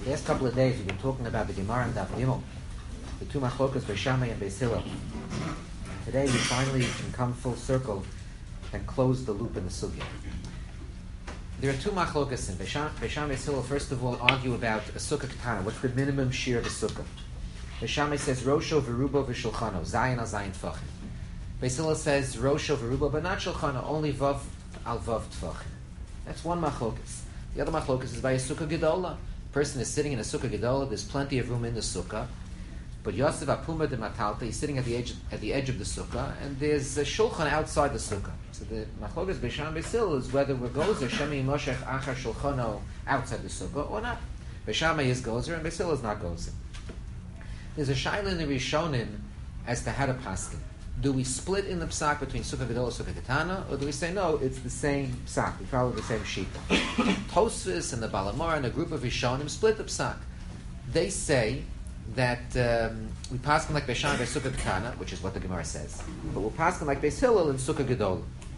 The last couple of days we've been talking about the Gemara and Daf Gimel, the two machlokas, Beis Shammai and Beis Hillel. Today we finally can come full circle and close the loop in the sugya. There are two machlokas in Beis Shammai and Beis Hillel. First of all, argue about a sukkah ketana. What's the minimum shear of a sukkah? Beis Shammai says Rosho v'rubo v'shulchano, Zayin al Zayin tfachim. Beis Hillel says Rosho v'rubo, but not shulchano, only vav al vav tfachim. That's one machlokas. The other machlokas is by a sukkah gedola. Person is sitting in a sukkah gedola. There's plenty of room in the sukkah, but Yosef Apuma de Matalta, he's sitting at the edge of the sukkah, and there's a shulchan outside the sukkah. So the machlokas Beis Shammai Beis Hillel is whether we're gozer shemi moshech achar shulchano outside the sukkah or not. Beis Shammai is gozer and Beis Hillel is not gozer. There's a shaila in the Rishonim as to how to paskin. Do we split in the psak between sukkah gedola and sukkah ketana, or do we say no? It's the same psak. We follow the same shita. Tosfos and the Balamar and a group of Rishonim split the psak. They say that we paskin like Beis Shammai by sukkah ketana, which is what the Gemara says, but we'll paskin like Beis Hillel in sukkah gedola.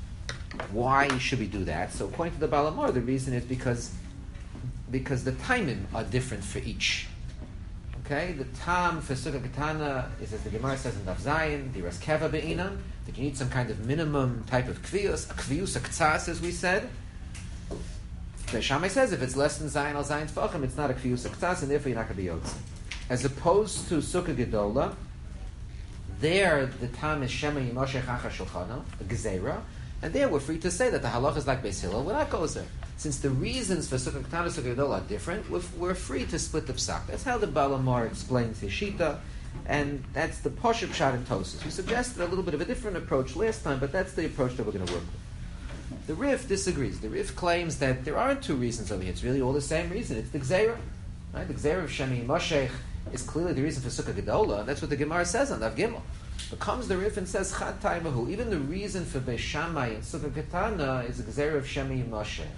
Why should we do that? So according to the Balamar, the reason is because the timing are different for each. Okay, the tam for sukkah ketana is, as the Gemara says in Daf Zayin, the ras keva be'inan, that you need some kind of minimum type of kviyus, a ktsas, as we said. Beis Shammai says if it's less than Zayin al Zayin tfachim, it's not a kviyus ktsas, and therefore you're not going to be yotze. As opposed to sukkah gedola, there the tam is shema yimoshech achar shulchano, a gezerah, and there we're free to say that the halach is like Beis Hillel, we're not gozer. Since the reasons for sukkah ketana and sukkah gedola are different, we're free to split the psak. That's how the Balamar explains his shita, and that's the Poshup Pshat in Tosfos. We suggested a little bit of a different approach last time, but that's the approach that we're going to work with. The Rif disagrees. The Rif claims that there aren't two reasons over here. It's really all the same reason. It's the Gzeira. Right? The Gzeira of Shemi Moshech is clearly the reason for sukkah gedola, and that's what the Gemara says on Daf Gimel. But comes the Rif and says Chad Taimahu. Even the reason for Beis Shammai and sukkah ketana is the Gzeira of Shemi Moshech.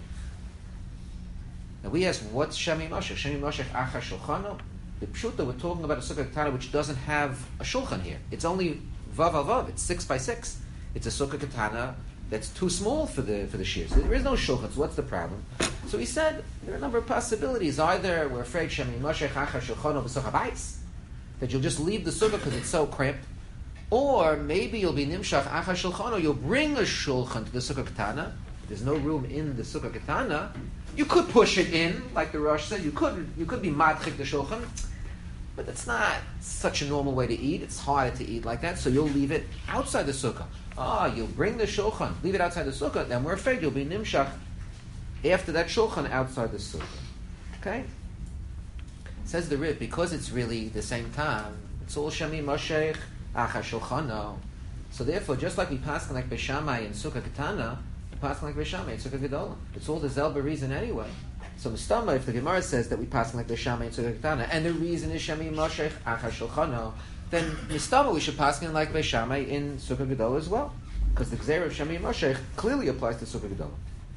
Now we ask, what's Shemi Moshech? Shemi Moshech Achar Shulchano? The Pshuta, we're talking about a sukkah ketana which doesn't have a shulchan here. It's only vav al vav. It's 6 by 6. It's a sukkah ketana that's too small for the shear. So there is no shulchan. So what's the problem? So he said there are a number of possibilities. Either we're afraid Shemi Moshech Achar Shulchano b'sukkah bais, that you'll just leave the sukkah because it's so cramped, or maybe you'll be nimshach Achar Shulchano. You'll bring a shulchan to the sukkah ketana. There's no room in the sukkah ketana. You could push it in, like the Rosh said. You could be madchik the shulchan, but that's not such a normal way to eat. It's harder to eat like that, so you'll leave it outside the sukkah. You'll bring the shulchan, leave it outside the sukkah, then we're afraid you'll be nimshach after that shulchan outside the sukkah. Okay? Says the Rif, because it's really the same time, it's all Shemi Moshech Achar Shulchano. So therefore, just like we pass like Beis Shammai in sukkah ketana, pass like Beis Shammai and sukkah gedola. It's all the zelba reason anyway. So mistama, if the Gemara says that we pass like Beis Shammai and sukkah ketana, and the reason is shemi moshech achar shulchano, then mistama we should pass like Beis Shammai in sukkah gedola as well, because the gzeira of shemi moshech clearly applies to sukkah gedola.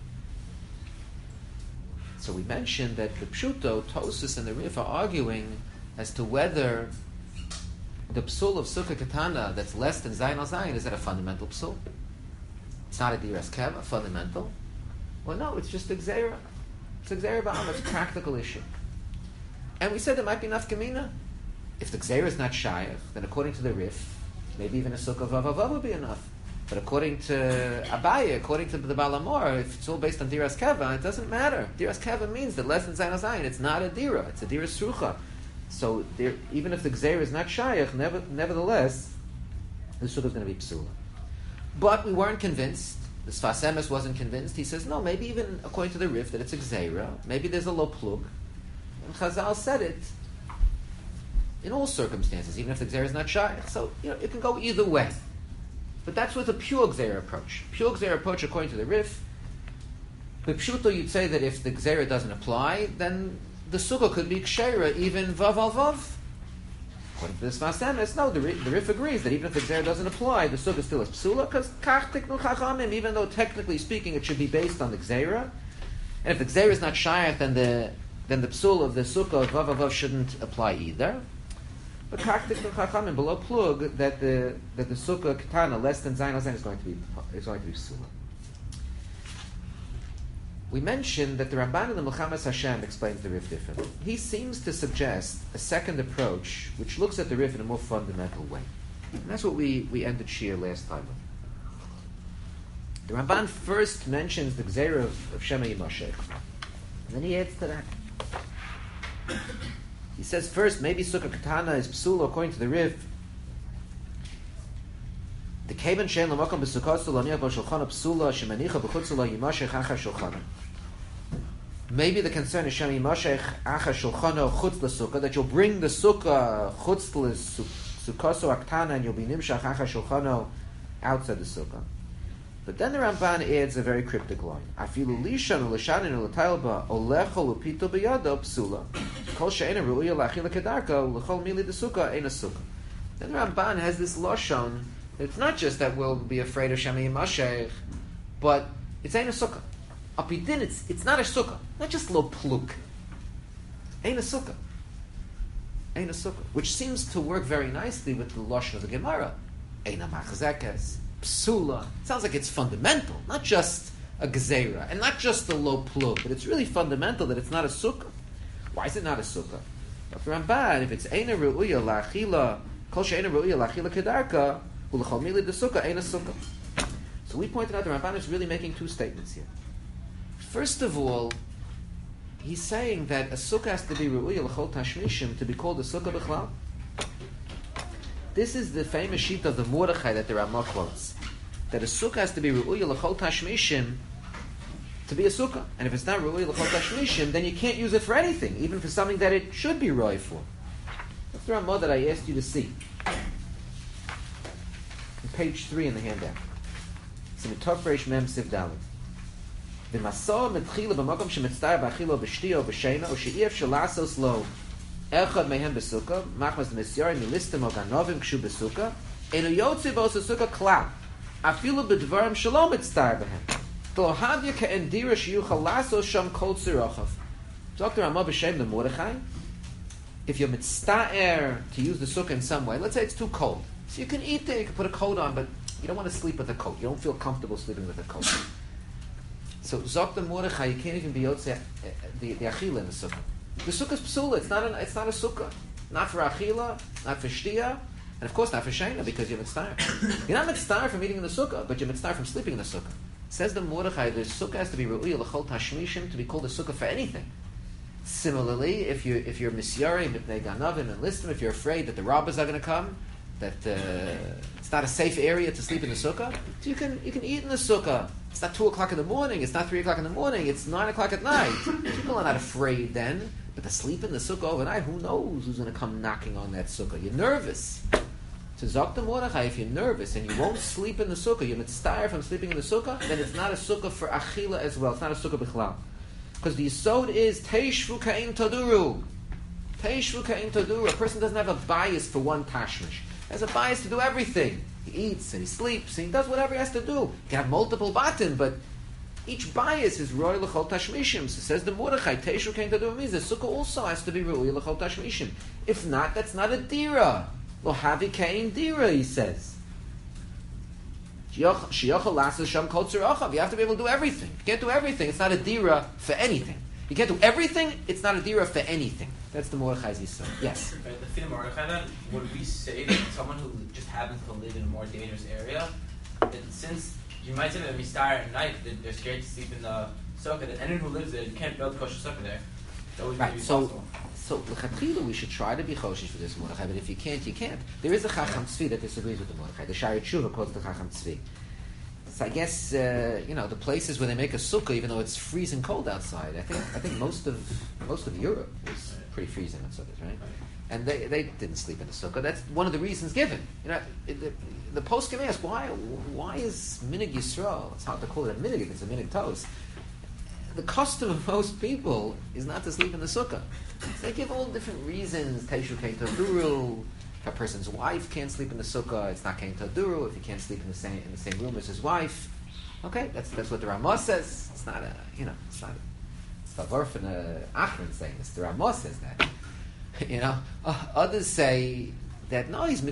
So we mentioned that the Pshuto, Tosfos, and the Rif are arguing as to whether the psul of sukkah ketana that's less than Zayin al Zayin is that a fundamental psul. It's not a diras keva, fundamental. Well, no, it's just a gzeira. It's a gzeira ba'am. It's a practical issue. And we said there might be nafkamina. If the gzeira is not shayach, then according to the Rif, maybe even a sukkah vav would be enough. But according to Abaye, according to the Balamor, if it's all based on diras keva, it doesn't matter. Diras keva means that less than zayin al zayin. It's not a dira. It's a dira srucha. So even if the gzeira is not shayach, nevertheless, the sukkah is going to be psula. But we weren't convinced. The Sfas Emes wasn't convinced. He says, no, maybe even according to the Rif that it's a gzeira. Maybe there's a lo plug. And Chazal said it in all circumstances, even if the gzeira is not shaykh. So, it can go either way. But that's with a pure gzeira approach. Pure gzeira approach, according to the Rif, b'pshuto you'd say that if the gzeira doesn't apply, then the sukkah could be ksheira, even vav al vav. According to the Sfas Emes, no, the Rif agrees that even if the gzeira doesn't apply, the sukkah still is psula, because kach tiknu chachamim, even though technically speaking it should be based on the gzeira. And if the gzeira is not shayach, then the psul of the sukkah of vav vav shouldn't apply either. But kach tiknu chachamim below plug that the sukkah ketana less than zayin al zayin is going to be psula. We mentioned that the Ramban in the Milchamas Hashem explains the Rif differently. He seems to suggest a second approach which looks at the Rif in a more fundamental way. And that's what we ended Shir last time with. The Ramban first mentions the Gzeira of Shema Yimashech, and then he adds to that. He says first, maybe Sukkah Katana is Psula according to the Rif. The Keben Shein L'Makom B'Sukkot L'Aniach B'Shulchan Psula Shemanicha B'Chutz Lo Yimashech Achar Shulchan. Maybe the concern is Shema Yimashech Achar Shulchano Chutz L'Sukkah, that you'll bring the Sukkah Chutz L'Sukkoso Aktana and you'll be Nimshach Achar Shulchano outside the Sukkah. But then the Ramban adds a very cryptic line. Afilu lishan u'lishanin u'l'tailba olecho l'pito b'yado psula kol she'ena ru'uya l'achila kedarka u'l'chol mili d'sukkah eina sukkah. Then the Ramban has this lashon. It's not just that we'll be afraid of Shema Yimashech, but it's eina sukkah. Apidin, it's not a sukkah. Not just lo pluk. Eina sukkah. Eina sukkah. Which seems to work very nicely with the lashon of the Gemara. Eina machzekes. Psula. It sounds like it's fundamental, not just a gezeira, and not just a low plug, but it's really fundamental that it's not a sukkah. Why is it not a sukkah? But for Ramban, if it's eina ru'uya la'achila, kol she'eina ru'uya la'achila kedarka, u'l'chol mili d'sukkah, eina sukkah. So we pointed out the Ramban is really making two statements here. First of all, he's saying that a sukkah has to be ru'uya l'chol tashmishim to be called a sukkah b'chlal. This is the famous sheet of the Mordechai that the Ramah quotes. That a sukkah has to be ru'uya l'chol tashmishim to be a sukkah. And if it's not ru'uya l'chol tashmishim, then you can't use it for anything, even for something that it should be roy for. That's the Ramah that I asked you to see. On page 3 in the handout. It's in the Tov Reish Mem Siv Dalet. V'masor metchila b'makom shemetztar b'achilo b'shtiya o b'sheina o she'iev shalasos lo Echad mehem besukah, machmas misyari milistim o ganovim kshu besukah, enu yotzi vos besukah klam, afilu b'dvarim shalom etztar behem. Tlo havya ke'endira shiyuchal lasos sham kol tzirochav. Dr. Ramah b'shem the Mordechai, if you're mitzta'er to use the sukkah in some way, let's say it's too cold, so you can eat it, you can put a coat on, but you don't want to sleep with a coat. You don't feel comfortable sleeping with a coat. So Dr. Mordechai, you can't even be yotzi the achila in the sukkah. The sukkah is psula. It's not a sukkah. Not for achila, not for shtiya, and of course not for sheina because you're mitzvah. You're not mitzvah from eating in the sukkah, but you're mitzvah from sleeping in the sukkah. Says the Mordechai, the sukkah has to be ru'uya l'chol tashmishim to be called a sukkah for anything. Similarly, if you're misyari mipnei ganavim and listim, if you're afraid that the robbers are going to come, that it's not a safe area to sleep in the sukkah, so you can eat in the sukkah. It's not 2:00 in the morning. It's not 3:00 in the morning. It's 9:00 at night. People are not afraid then. But to sleep in the sukkah overnight, who knows who's going to come knocking on that sukkah? You're nervous. To Zokta Mordechai, if you're nervous and you won't sleep in the sukkah, you're mitzvah from sleeping in the sukkah, then it's not a sukkah for achila as well. It's not a sukkah b'chlal. Because the yisod is teishvu ka'in taduru. Teishvu ka'in taduru. A person doesn't have a bias for one tashmish. He has a bias to do everything. He eats and he sleeps and he does whatever he has to do. He can have multiple batim, but each bias is roy l'chol tashmishim. So says the Mordechai, Teishu came to do means the sukkah also has to be roy l'chol tashmishim. If not, that's not a dira. Lo havi kain dira, he says. Shiyochel lasses sham kol tzirachav. You have to be able to do everything. You can't do everything. It's not a dira for anything. You can't do everything. It's not a dira for anything. That's the Mordechai's yisod. Yes. Right, the Fim Mordechai then, would we say that someone who just happens to live in a more dangerous area, that since you might say that mistar at night, that they're scared to sleep in the sukkah, that anyone who lives there, you can't build kosher sukkah there. That would right, be so possible. So l'chatchila we should try to be choshish for this Mordechai, but if you can't, you can't. There is a Chacham Tzvi that disagrees with the Mordechai. The Shari Tshuva quotes the Chacham Tzvi. So I guess the places where they make a sukkah, even though it's freezing cold outside. I think most of Europe is pretty freezing on sukkahs, right? And they didn't sleep in the sukkah. That's one of the reasons given. The post can ask why is minig Yisrael? It's hard to call it a minig if it's a minig toast. The custom of most people is not to sleep in the sukkah. So they give all different reasons. Teishu kein taduru. If a person's wife can't sleep in the sukkah, it's not kein taduru. If he can't sleep in the same room as his wife, okay, that's what the Ramah says. It's not it's a Vorf and a Achron saying this. The Ramah says that. Others say that no, he's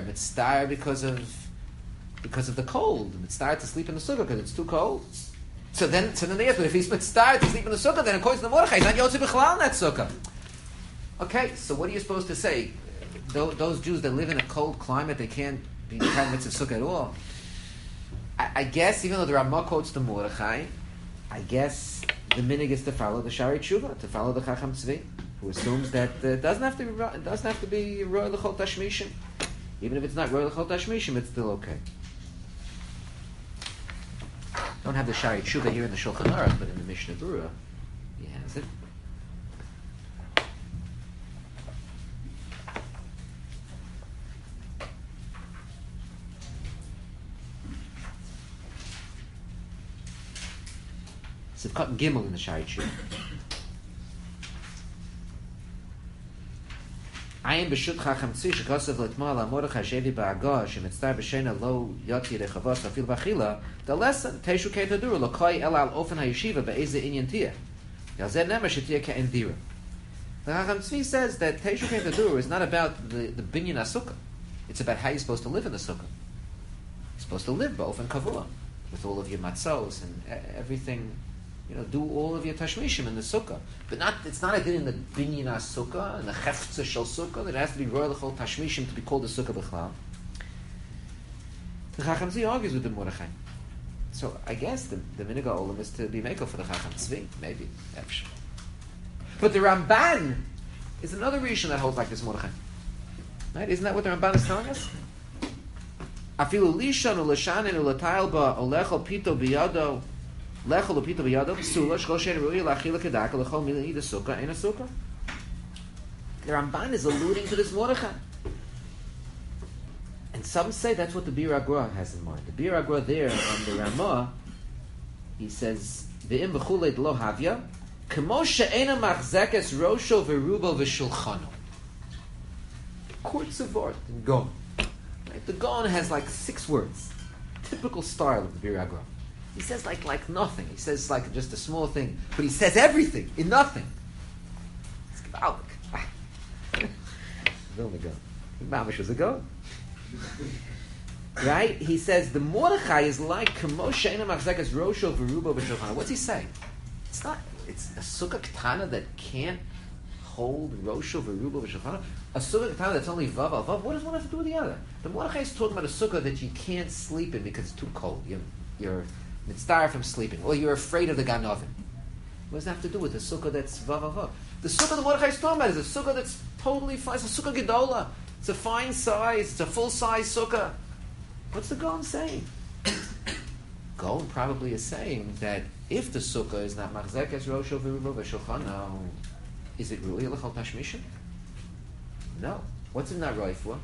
mitzvah because of the cold. Mitzvah to sleep in the sukkah because it's too cold. So then they ask, but if he's mitzvah to sleep in the sukkah, then according to the Mordechai, he's not yotze b'chalal in that sukkah. Okay, so what are you supposed to say? Those Jews that live in a cold climate, they can't be kind of mitzvah sukkah at all. I guess even though the Ramah quotes the Mordechai, I guess the minig is to follow the Shari Tshuva, to follow the Chacham Tzvi, who assumes that it doesn't have to be roy l'chol tashmishim. Even if it's not roy l'chol tashmishim, it's still okay. Don't have the Shari Tshuva here in the Shulchan Aruch, but in the Mishnah Berurah, he has it. Sivkat Gimel in the Shari Tshuva. Ayin b'shut chacham tzvi shekosav l'tmal ha'mordechai shevi ba'agah shemitztar b'shena lo yoti rechavos afil b'achila. The lesson teishu keitaduru lokoi el al ofen ha'yeshiva be'eze inyan tiyah. Yalzeh nemer shetiyah ke'en dira. The Chacham Tzvi says that teishu keitaduru is not about the binyan ha'sukkah. It's about how you're supposed to live in the sukkah. You're supposed to live b'ofen kavua with all of your matzos and everything. Do all of your tashmishim in the sukkah, but it's not a din in the binyan sukkah and the chefza shel sukkah that it has to be roy l'chol tashmishim to be called a sukkah b'chlal. The Chacham Tzvi argues with the Mordechai, so I guess the minhag olam is to be mekel for the Chacham Tzvi, maybe. But the Ramban is another rishon that holds like this Mordechai, right? Isn't that what the Ramban is telling us? Afilu lishon u'lashanin u'latayil ba olechol pito biyado. Lechol upito b'yadav psula shkol shein ru'i la'achila kedaka lechol milin ida sukkah ain't a sukkah. The Ramban is alluding to this Mordechai, and some say that's what the Bir Agra has in mind. The Bir Agra there on the Ramah, he says ve'im b'chulei lo havya k'mo she'ena machzekes rosho v'rubo v'shulchano. Courts of art in Gon. Right? The Gon has like 6 words, typical style of the Bir Agra. He says like nothing. He says like just a small thing, but he says everything in nothing. It's gewaldig. Vilna Gaon. Mamish was a Gaon. Right? He says the Mordechai is like K'moshe Eina Machzekes Rosho V'Rubo V'Shulchano. What's he saying? It's a sukkah katana that can't hold Rosho V'Rubo V'Shulchano. A sukkah katana that's only Vav al Vav. What does one have to do with the other? The Mordechai is talking about a sukkah that you can't sleep in because it's too cold. You're mitzvah from sleeping, or you're afraid of the Gan Oven. What does that have to do with the sukkah that's vav? The sukkah the Mordechai is talking about is a sukkah that's totally fine. It's a sukkah gedola. It's a fine size. It's a full size sukkah. What's the Gaon saying? Gaon probably is saying that if the sukkah is not machzekes rosho v'rubo v'shulchano, is it ru'i l'chol tashmishim? No. What's it not roi for?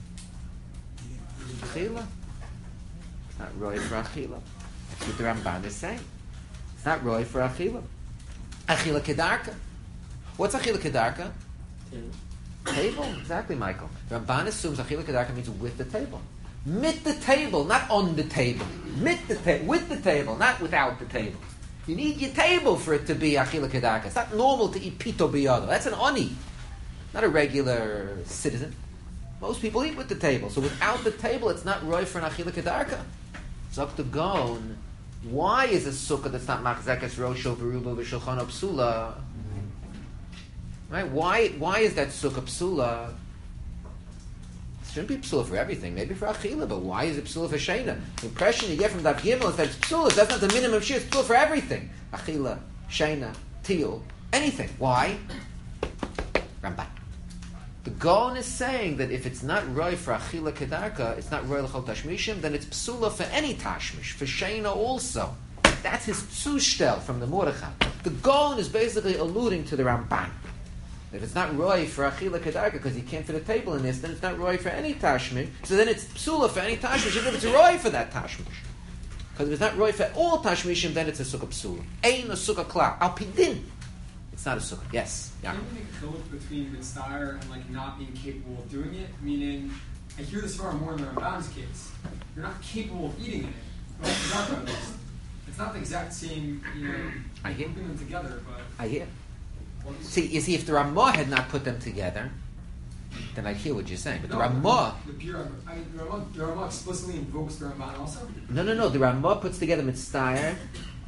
Achila. It's not roi for achila. That's what the Ramban is saying. It's not roy for achila. Achila kedarka. What's achila kedarka? Table. Exactly, Michael. The Ramban assumes achila kedarka means with the table. Mit the table, not on the table. Mit the table, with the table, not without the table. You need your table for it to be achila kedarka. It's not normal to eat pito biyado. That's an oni, not a regular citizen. Most people eat with the table. So without the table, it's not roy for an achila kedarka. Zok to Gaon, why is a sukkah that's not machzekes rosho v'rubo v'shulchano psula? Right? Why is that sukkah psula? It shouldn't be psula for everything. Maybe for achila, but why is it psula for sheina? The impression you get from Daf Gimel is that it's psula. That's not the minimum shir. It's psula for everything. Achila, sheina, tiyul, anything. Why? Ramban. The Gaon is saying that if it's not roy for achila kedarka, it's not roy l'chol tashmishim, then it's psula for any tashmish, for sheina also. That's his psushtel from the Mordechai. The Gaon is basically alluding to the Ramban. If it's not roy for achila kedarka because you can't fit a table in this, then it's not roy for any tashmish. So then it's psula for any tashmish, even if it's roy for that tashmish. Because if it's not roy for all tashmishim, then it's a sukkah psula. Ein a sukkah klar. Al pidin. It's not a sukkah. Yes. Yeah. Can you make a code between mitzvah and not being capable of doing it? Meaning, I hear this far more in the Ramban's case. You're not capable of eating it. Well, it's not the exact same, I hear. putting them together, but... I hear. See, you see, if the Ramah had not put them together, then I'd hear what you're saying. But the Ramah... The Ramah explicitly invokes the Ramban also? No. The Ramah puts together mitzvah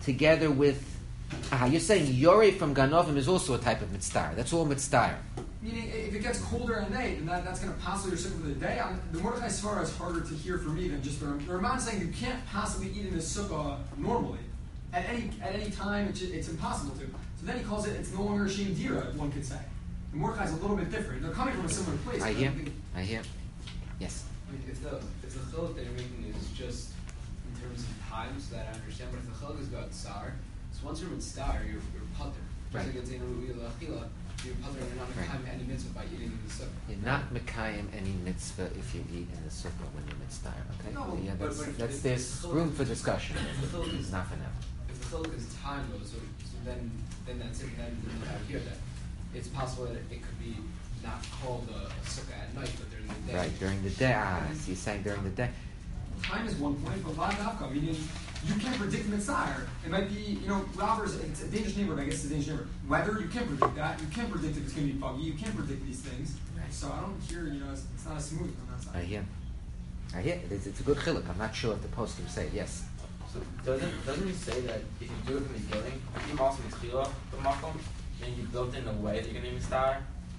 together with... you're saying Yoreh from Ganovim is also a type of mitzvah. That's all mitzvah. Meaning, if it gets colder at night, then that's going to possibly your sukkah for the day. The Mordechai Svara is harder to hear for me than just the Ramban saying you can't possibly eat in the sukkah normally. At any time, it's impossible to. So then he calls it's no longer a Shem Dira, one could say. The Mordechai is a little bit different. They're coming from a similar place. I hear. Yes. I mean, if the chiluk that you're making is just in terms of time, so that I understand, but if the chiluk is about tsar, so once you're with star, you're putter. Just like it's in Ru'iyah L'Achila, you're putter and you're not mekayim any mitzvah by eating in the sukkah. You're not mekayim any mitzvah if you eat in the sukkah when you're mitzvah. Okay. No, that's there's room for discussion. It's not for now. If the chiluk is time though, so then that's it. Then you have here that it's possible that it could be not called a sukkah at night, but during the day. Right, during the day. So you're saying during the day. Time is one point, but Lavdavka, meaning you can't predict mitzvah. It might be, robbers, it's a dangerous neighborhood, I guess it's a dangerous neighborhood. Weather, you can't predict that. You can't predict if it's going to be foggy. You can't predict these things. Right. So I don't hear, it's not as smooth on that side. I hear. It's a good chiluk. I'm not sure if the poskim say it. Yes. So doesn't he say that if you do it from the beginning, if you also mitzvah the makom, then you built in a way that you're going to be mitzvah,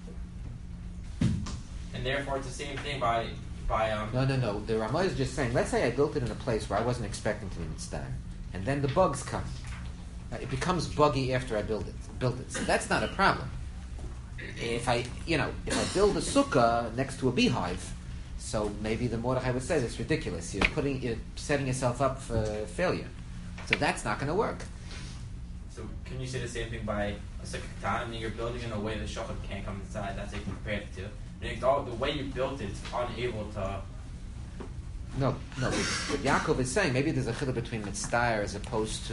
and therefore it's the same thing by No. The Ramah is just saying, let's say I built it in a place where I wasn't expecting to be mitzvah, and then the bugs come. It becomes buggy after I build it. So that's not a problem. If I build a sukkah next to a beehive, so maybe the Mordechai would say that's ridiculous. You're setting yourself up for failure. So that's not going to work. So can you say the same thing by a sukkah katan? I mean, you're building in a way that shochet can't come inside. That's what you compared it to. The way you built it, it's unable to. No. But Yaakov is saying maybe there's a chiluk between mitzvah as opposed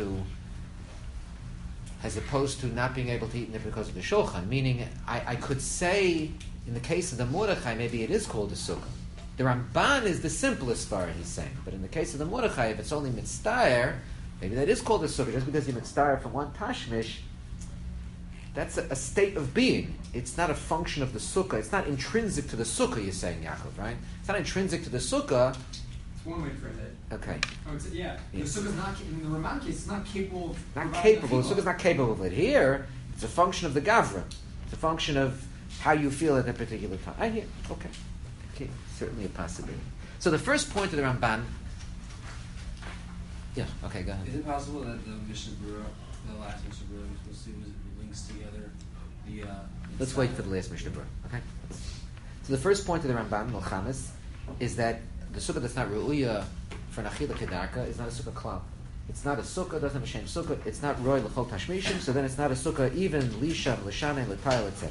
to not being able to eat in it because of the shulchan. Meaning, I could say in the case of the Mordechai, maybe it is called a sukkah. The Ramban is the simplest far, he's saying. But in the case of the Mordechai, if it's only mitzvah, maybe that is called a sukkah. Just because you mitzvah from one tashmish, that's a state of being. It's not a function of the sukkah. It's not intrinsic to the sukkah, you're saying, Yaakov, right? It's not intrinsic to the sukkah. It's one way to phrase it. Okay. The sukkah's not, in the Ramban case, it's not capable of... The sukkah's not capable of it. Here, it's a function of the gavra. It's a function of how you feel at a particular time. I hear. Okay. Certainly a possibility. So the first point of the Ramban... Yeah, okay, go ahead. Is it possible that the Mishnah Berurah, the last Mishnah Berurah we're supposed to see, links together the... Let's wait for the last Mishnah Berurah, okay? So the first point of the Ramban, Milchamis, is that the sukkah that's not ru'uya for an achila kedarka is not a sukkah klal. It's not a sukkah, doesn't have a shem sukkah. It's not roy l'chol tashmishim, so then it's not a sukkah even lisham, l'shanem, l'tayil, etc.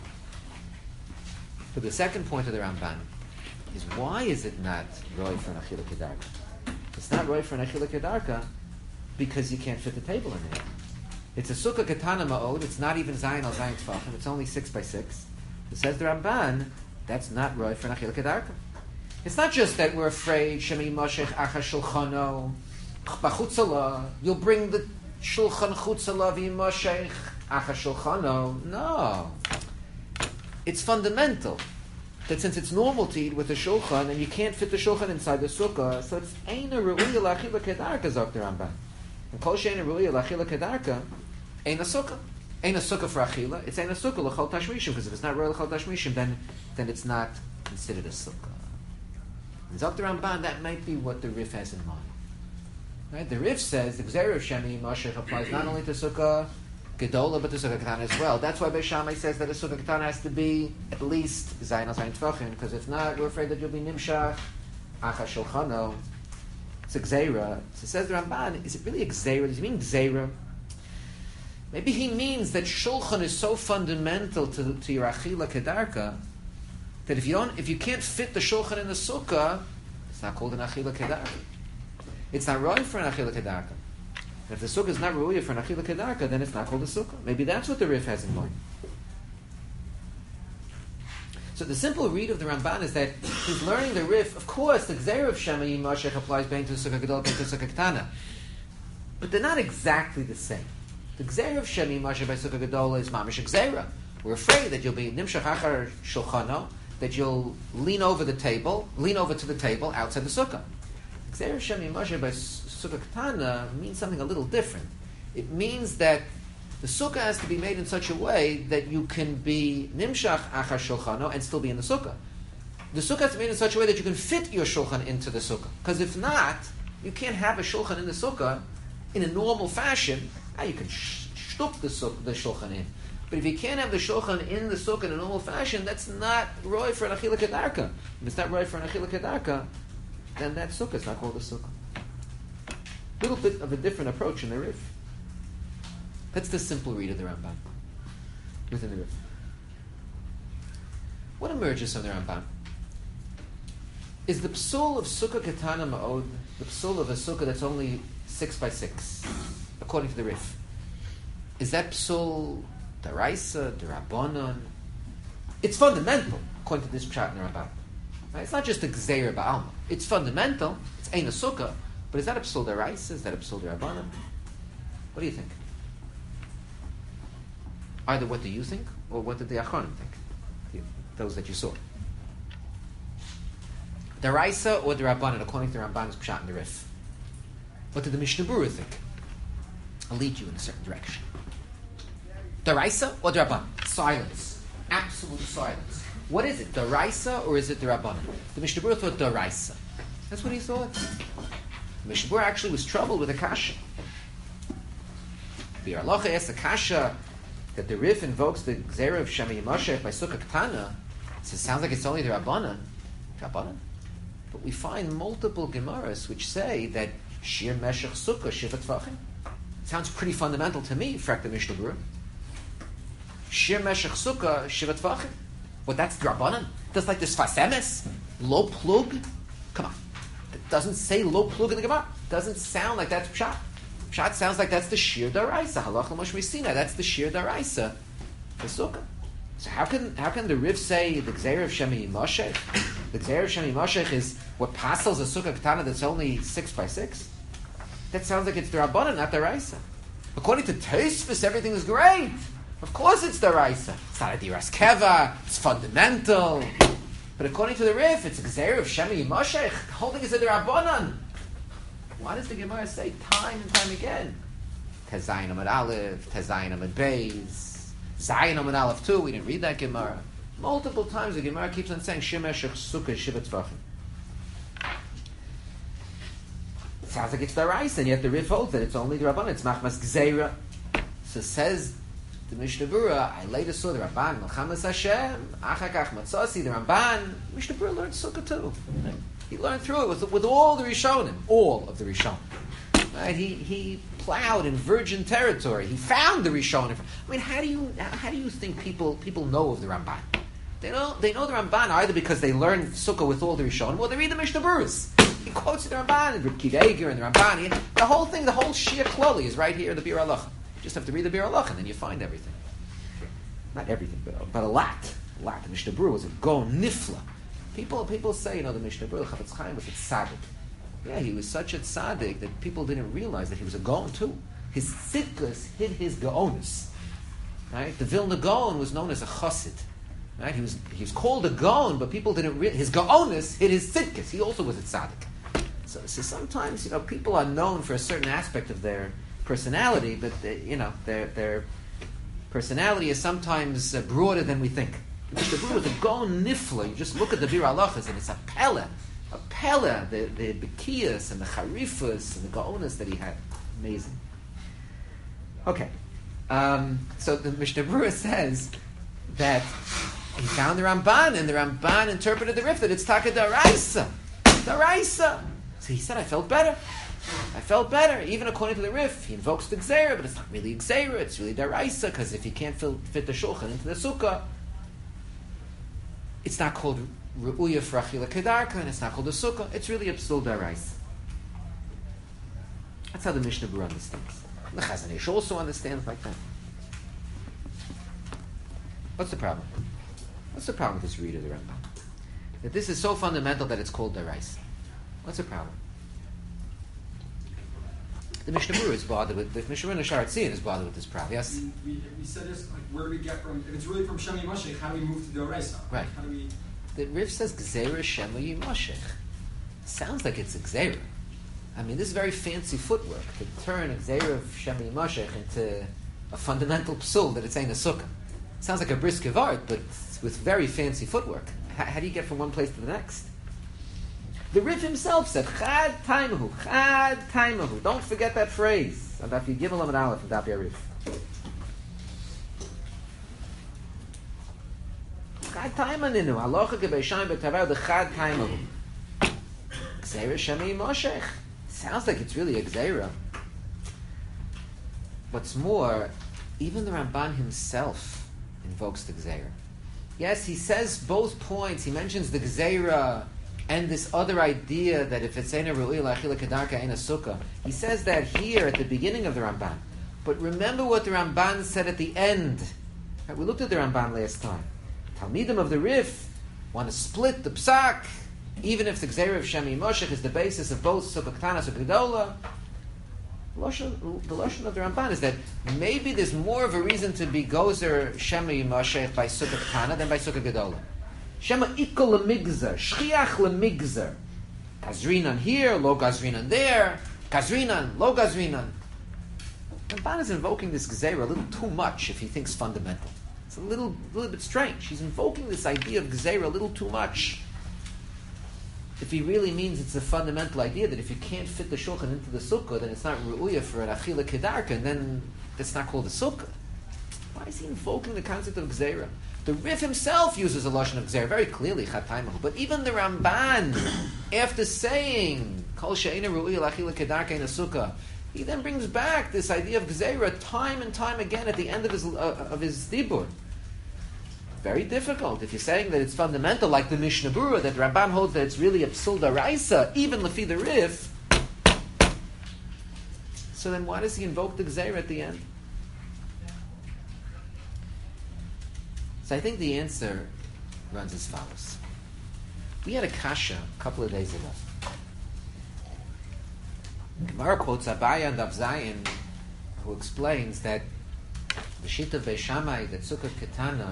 But the second point of the Ramban is why is it not roy for an achila kedarka? It's not roy for an achila kedarka because you can't fit the table in there. It's a sukkah katana ma'od. It's not even zayin al zayin tfachim. It's only 6 by 6. It says the Ramban that's not roy for an achila kedarka. It's not just that we're afraid shemi moshech acha shulchano b'chutzala. You'll bring the shulchan chutzala v'moshech acha shulchano. No, it's fundamental that since it's normal to eat with the shulchan and you can't fit the shulchan inside the sukkah, so it's eina ru'uya la'achila kedarka zok the Ramban. And kol she'eina ru'uya la'achila kedarka eina sukkah. Ain't a sukkah for achila. It's ain't a sukkah l'chol tashmishim, because if it's not roy l'chol tashmishim, then it's not considered a sukkah. And Dr. Ramban, that might be what the Rif has in mind. Right? The Rif says the Gzeir of Shemi Mashech applies not only to sukkah gedola but to sukkah katana as well. That's why Beis Shammai says that a sukkah katana has to be at least zayin al zayin tefachim, because if not, you're afraid that you'll be nimshach acha shulchano. It's a Gzeira. So says the Ramban, is it really a Gzeira? Does he mean Gzeira? Maybe he means that shulchan is so fundamental to your achila kedarka that if you can't fit the shulchan in the sukkah, it's not called an achila kedarka. It's not right for an achila kedarka. And if the sukkah is not ru'uya for an achila kedarka, then it's not called a sukkah. Maybe that's what the Rif has in mind. So the simple read of the Ramban is that he's learning the Rif. Of course, the Gzeir of Shema Yimashech applies bein to sukkah gedol, bein to sukkah ketana, but they're not exactly the same. The Gzeir of Shema Yimashech by sukkah gedol is mamish Gzeira. We're afraid that you'll be nimshach achar shulchano, that you'll lean over to the table outside the sukkah. Gzeir of Shema Yimashech by sukkah ketana means something a little different. It means that the sukkah has to be made in such a way that you can be nimshach achar shulchano and still be in the sukkah. The sukkah has to be made in such a way that you can fit your shulchan into the sukkah. Because if not, you can't have a shulchan in the sukkah in a normal fashion. You can shtuk the shulchan in. But if you can't have the shulchan in the sukkah in a normal fashion, that's not roy for an achila kedarka. If it's not roy for an achila kedarka, then that sukkah is not called a sukkah. A little bit of a different approach in the Rif. That's the simple read of the Ramban within the Rif. What emerges from the Ramban? Is the psul of sukkah ketana ma'od, the psul of a sukkah that's only 6 by 6, according to the Rif? Is that psul daraisa, derabanan? It's fundamental, according to this pshat in the Ramban. Right? It's not just a gzeira ba'alma. It's fundamental. It's ein a sukkah. But is that a psul daraisa? Is that a psul derabanan? What do you think? Either what do you think, or what did the Achronim think? Those that you saw. Daraisa or Derabanan, according to the Ramban's Pshat in the Rif. What did the Mishnah Berurah think? I'll lead you in a certain direction. Daraisa or Derabanan? Silence. Absolute silence. What is it? Daraisa or is it Derabanan? The Mishnah Berurah thought Daraisa. That's what he thought. The Mishnah Berurah actually was troubled with a kasha. Biur Halacha asked the kasha that the Rif invokes the Gzera of Shema Yimashech by Sukkah Ketana. So it sounds like it's only the Rabbanan. Rabbanan? But we find multiple Gemaras which say that Shir Meshech Sukkah Shiva Tvachim. Sounds pretty fundamental to me, frak the Mishnah Berurah. Shir Meshech Sukkah Shiva Tvachim. Well, that's the Rabbanan. Just like this Fasemes, Lo Plug. Come on. It doesn't say Lo Plug in the Gemara. It doesn't sound like that's Pshat. Pshat sounds like that's the Shir Daraisa. Halach l'mosh Misina. That's the Shir Daraisa for Sukkah. So how can the Rif say the Gzeir of Shemi Yimashech? The Gzeir of Shemi Yimashech is what pasels a Sukkah Ketana that's only 6 by 6? That sounds like it's the Rabbanan, not the Raisa. According to Tosfos, everything is great. Of course it's the Raisa. It's not a Diras Keva. It's fundamental. But according to the Rif, it's a Gzeir of Shemi Yimashech. The whole thing is the Rabbanan. Why does the Gemara say time and time again? Tezayin Amud Aleph, Tezayin Amud Beis, Zayin Amud Aleph too. We didn't read that Gemara. Multiple times the Gemara keeps on saying Shemeshech Sukkah Shiva Tvachim. Sounds like it's the Rice, and yet the Rif holds that it's only the Rabban. It's Machmas Gzeira. So says the Mishnah Berurah, I later saw the Rabban Melchamas Hashem, Achakach Matzasi. The Rabban Mishnah Berurah learned Sukkah too. He learned through it with all the Rishonim, all of the Rishonim. Right? He plowed in virgin territory. He found the Rishonim. I mean, how do you think people know of the Ramban? They know the Ramban either because they learn Sukkah with all the Rishonim, or they read the Mishnah Berurahs. He quotes the Ramban and Reb Kiva Eiger and the Ramban. The whole thing, the whole Shia Kloli is right here in the Biur Halacha. You just have to read the Biur Halacha and then you find everything. Not everything, but a lot. The Mishnah Berurah was a Gaon Nifla. People say, the Mishnah Berurah, Chafetz Chaim was a tzaddik. Yeah, he was such a tzaddik that people didn't realize that he was a Gaon too. His tzidkus hid his Gaonus. Right? The Vilna Gaon was known as a chassid. Right? He was called a Gaon, but people didn't realize his Gaonus hid his tzidkus. He also was a tzaddik. So sometimes, people are known for a certain aspect of their personality, but their personality is sometimes broader than we think. The Berurah was a Gaon Nifla. You just look at the Biur Halachas and it's a pella, the Bekiyas and the Charifas and the Gaonas that he had. Amazing. Okay. So the Mishnah Berurah says that he found the Ramban and the Ramban interpreted the Rif that it's Taka Daraisa. Daraisa. So he said, I felt better. Even according to the Rif, he invokes the Gzeira, but it's not really Gzeira, it's really Daraisa, because if he can't fit the Shulchan into the Sukkah, it's not called Ru'uya for Achila Kedarka, and it's not called a Sukkah. It's really a Psul Daraisa. That's how the Mishnah Berurah understands. The Chazon Ish also understands like that. What's the problem? What's the problem with this read of the Rambam? That this is so fundamental that it's called Daraisa. What's the problem? The Mishnah Berurah is bothered with, the Mishnah Berurah Sha'ar HaTziyun is bothered with this problem. Yes? We said this, where do we get from, if it's really from Shema Yimashech, how do we move to Daraisa? Right. How do we... The Rif says Gzeira Shema Yimashech. Sounds like it's a Gzeira. I mean, this is very fancy footwork to turn a Gzeira of Shemi Moshech into a fundamental psul that it's ain't a sukkah. Sounds like a brisk of art, but with very fancy footwork. How do you get from one place to the next? The Rif himself said, Chad Taimahu, Chad Taimahu. Don't forget that phrase. On Daf Yud Gimel Amud Aleph from Daf Yarif. Chad Taimaninu, Halacha Gebeishayim B'Tavau, the Chad Taimahu. Gzeira Shemi Moshech. Sounds like it's really a Gzeira. What's more, even the Ramban himself invokes the Gzeira. Yes, he says both points. He mentions the Gzeira and this other idea that if it's Eina Ru'il Achila Kedarka Eina Sukkah. He says that here at the beginning of the Ramban. But remember what the Ramban said at the end. Right, we looked at the Ramban last time. Talmidim of the Rif want to split the Psak, even if the Gzeira of Shemi Moshech is the basis of both Sukkah Ketana and Sukkah Gedola. The Lashon of the Ramban is that maybe there's more of a reason to be Gozer Shemi Moshech by Sukkah Ketana than by Sukkah Gedola. Shema Ikol Lemigzer, Shchiach Lemigzer. Gazrinan here, Lo Gazrinan there, Gazrinan, Lo Gazrinan. Ramban is invoking this Gzeira a little too much if he thinks fundamental. It's a little bit strange. He's invoking this idea of Gzeira a little too much. If he really means it's a fundamental idea that if you can't fit the shulchan into the sukkah, then it's not ru'uya for an achila kedarka, and then it's not called a sukkah. Why is he invoking the concept of gzeira? The Rif himself uses a lashon of gzeira very clearly, chataymahu. But even the Ramban, after saying kol she'ena ru'uya l'achila kedarka in a sukkah, he then brings back this idea of gzeira time and time again at the end of his dibur. Very difficult. If you're saying that it's fundamental, like the Mishnah Berurah, that Ramban holds that it's really a psul daraisa, even lefi the Rif, so then why does he invoke the Gzeira at the end? So I think the answer runs as follows. We had a kasha a couple of days ago. Gemara quotes Abaya and Avzayin, who explains that the Shita Beis Shammai, that Sukkah Ketana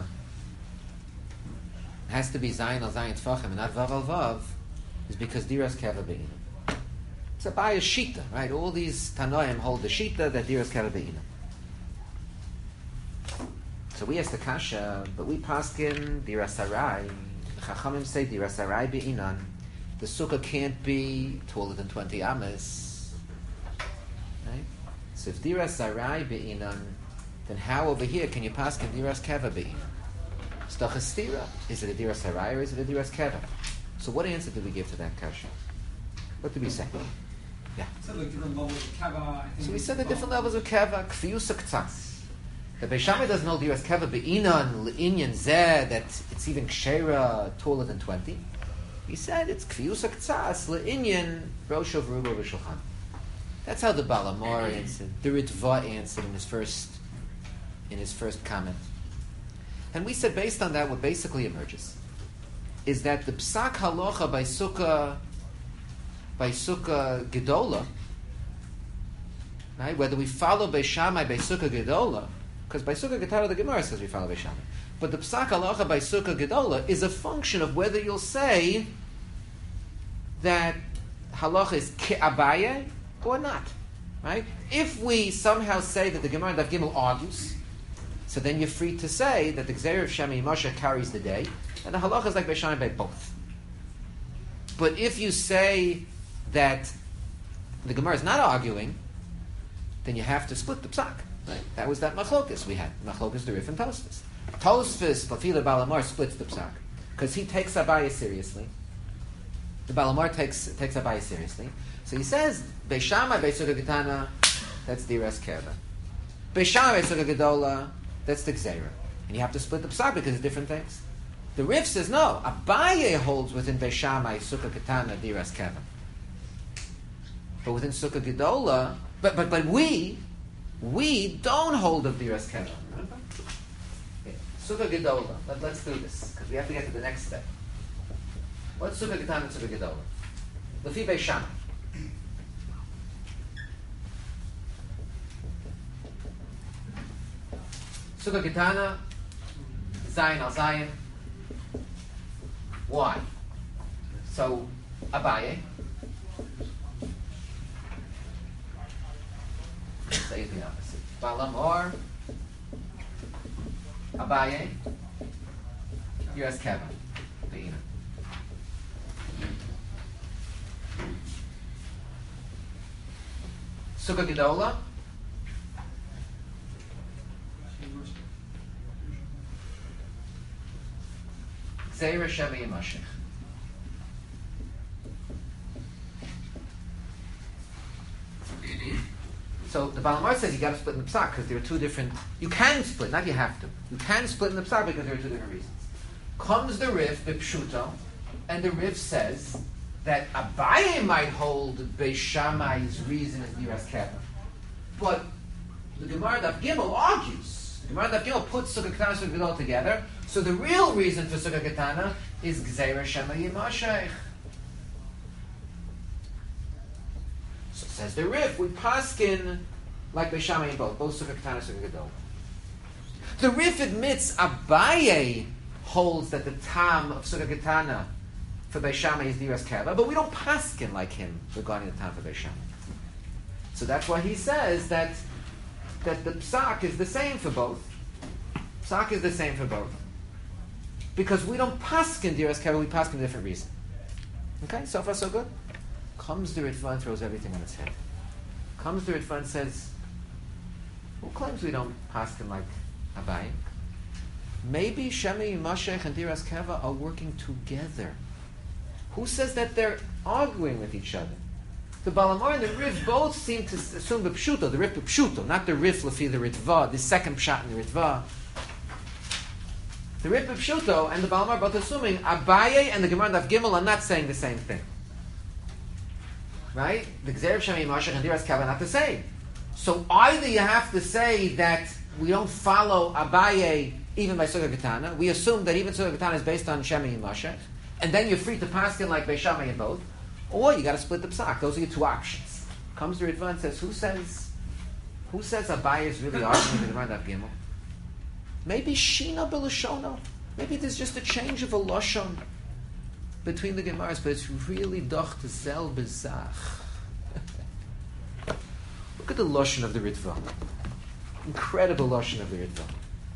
has to be Zayin al Zayin Tfachim and not Vav al Vav, is because Diras Keva Be'ina. It's a Baya's Shita, right? All these Tanoim hold the Shita that Diras Keva Be'ina. So we asked the Kasha, but we paskin Diras Sarai. The Chachamim say Diras Sarai Be'inan. The Sukkah can't be taller than 20 Amas. Right? So if Diras Sarai Be'inan, then how over here can you paskin Diras Keva Be'inan? Is it a diras harai or is it a diras keva? So what answer did we give to that kasha? What did we say? Yeah. So like different levels of keva. So we said the different levels of keva. Kfiyus k'tzas. The Beis Shammai doesn't know diras keva be'inan l'inyan zeh that it's even kshera taller than 20. He said it's kfiyus k'tzas l'inyan rosho v'rubo v'shulchan. That's how the Balamor answered. The Ritva answered in his first comment. And we said based on that, what basically emerges is that the psak halacha by sukkah gedola, right? Whether we follow Beis Shammai by sukkah gedola, because by sukkah getara the Gemara says we follow Beis Shammai, but the psak halacha by sukkah gedola is a function of whether you'll say that halacha is ke'abaye or not, right? If we somehow say that the Gemara in Daf Gimel argues, so then you're free to say that the Gzeira of Shemi Moshe carries the day, and the halacha is like Beis Shammai by both. But if you say that the Gemara is not arguing, then you have to split the psak. Right? That was that machlokas we had. Machlokas the Rif and Tosfos. Tosfos, Lafila Balamar, splits the psak because he takes Abaya seriously. The Balamar takes Abaya seriously. So he says Beis Shammai by Sukkah Ketana, that's Diras Keva. Beis Shammai by Sukkah Gedola, that's the Gzeira. And you have to split the psak because it's different things. The Rif says no. Abaye holds within Beis Shammai Sukkah Ketana Diras Keva. But within Sukkah Gedola, but we don't hold of Diras Keva. Okay. Sukkah Gedola. Let's do this because we have to get to the next step. What's Sukkah Ketana and Sukkah Gedola? Lefi Beis Shammai. Sukkah Ketana, Zayin al Zayin. Why? So, Abaye. Halacha is the opposite. Balamor, Abaye, Diras Keva, Be'ina. Sukkah Gedola, Zeira Sheva Yemashech. So the Balamar says you got to split in the psak because there are two different. You can split, not you have to. You can split in the psak because there are two different reasons. Comes the Rif b'pshuto, and the Rif says that Abaye might hold Beis Shammai's reason as Diras Keva, but the Gemara Daf Gimel argues. The Gemara Daf Gimel puts Sukkah Ketana and Sukkah Gedol together. So the real reason for Sukkah Ketana is Gzeira Shema Yimashech. So says the Rif, we paskin like Beis Shammai in both Sukkah Ketana and Sukkah Gedol. The Rif admits Abaye holds that the tam of Sukkah Ketana for Beis Shammai is Diras Keva, but we don't paskin like him regarding the tam for Beis Shammai. So that's why he says that the psak is the same for both. Psak is the same for both. Because we don't paskin Diras Keva, we paskin a different reason. Okay, so far so good? Comes the Ritva and throws everything on its head. Comes the Ritva and says, who claims we don't paskin like Abaye? Maybe Shemi Yimashech and Diras Keva are working together. Who says that they're arguing with each other? The Balamar and the Rif both seem to assume the Pshuto, the Rif Pshuto, not the Rif Lefi the Ritva, the second Pshat in the Ritva. The Rif Pshuto and the Balamar both assuming Abaye and the Gemara Daf Gimel are not saying the same thing. Right? The Gzeir Shemi Yimashech and Diras Keva are not the same. So either you have to say that we don't follow Abaye even by Sukkah Ketana. We assume that even Sukkah Ketana is based on Shemi Yimashech, and then you're free to paskin like Beis Shammai in both, or you got to split the psak. Those are your two options. Comes the Ritva and says, who says Abaye is really arguing with the Gemara Daf Gimel? Maybe Shina B'Lashono. Maybe there's just a change of a Lashon between the Gemaras, but it's really doch to zel bezach. Look at the Lashon of the Ritva. Incredible Lashon of the Ritva.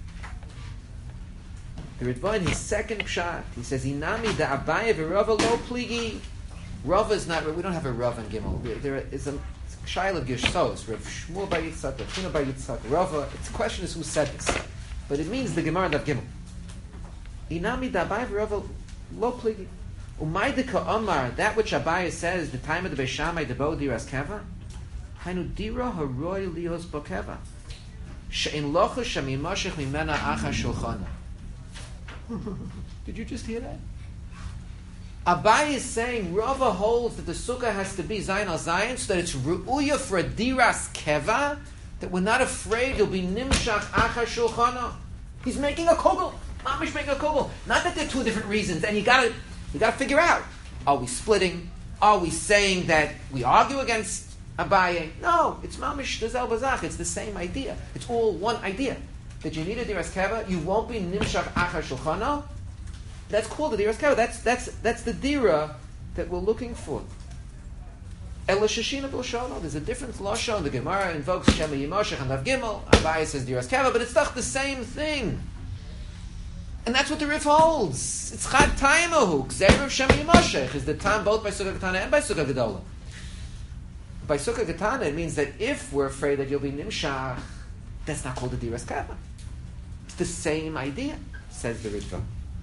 The Ritva in his second pshat, he says, Inami da Abaye v'Rava lo pligi. Rava is not, we don't have a Rava in Gimel. There is a Shail of Gersos, Rav Shmuel bar Yitzchak, Rav Huna bar Yitzchak, Rava. The question is who said this. But it means the Gemara of Gimel. Inami da Abaye v'Rava lo pligi. Umaydika Omar, that which Abaye says, the time of the Beis Shammai, the Bo Diras Keva, Hainu Dira Haroy Lios Bokeva. She'in locha Shemi Mashech Mimena Acha Shulchana. Did you just hear that? Abaye is saying Rava holds that the sukkah has to be Zayin al Zayin, so that it's Ru'uya for a Diras Keva, that we're not afraid you'll be Nimshach Acha Shulchana. He's making a kugel. Mamish making a kugel. Not that they're two different reasons, and you gotta figure out, are we splitting? Are we saying that we argue against Abaye? No, it's Mamish Dazel Bazach. It's the same idea. It's all one idea. That you need a Diras Keva, you won't be Nimshach Achar Shulchana. That's called the Diras Keva. That's the Dira that we're looking for. Ela Shashina B'Lashono. There's a different Lashon. The Gemara invokes Shema Yimashech and Daf Gimel. Abaye says Diras Keva, but it's not the same thing. And that's what the Rif holds. It's Chad Taimahu. Gzeir Shema Yimashech is the time both by Sukkah Ketana and by Sukkah Gedola. By Sukkah Ketana, it means that if we're afraid that you'll be Nimshach, that's not called a Diras Keva. It's the same idea, says the Ritva.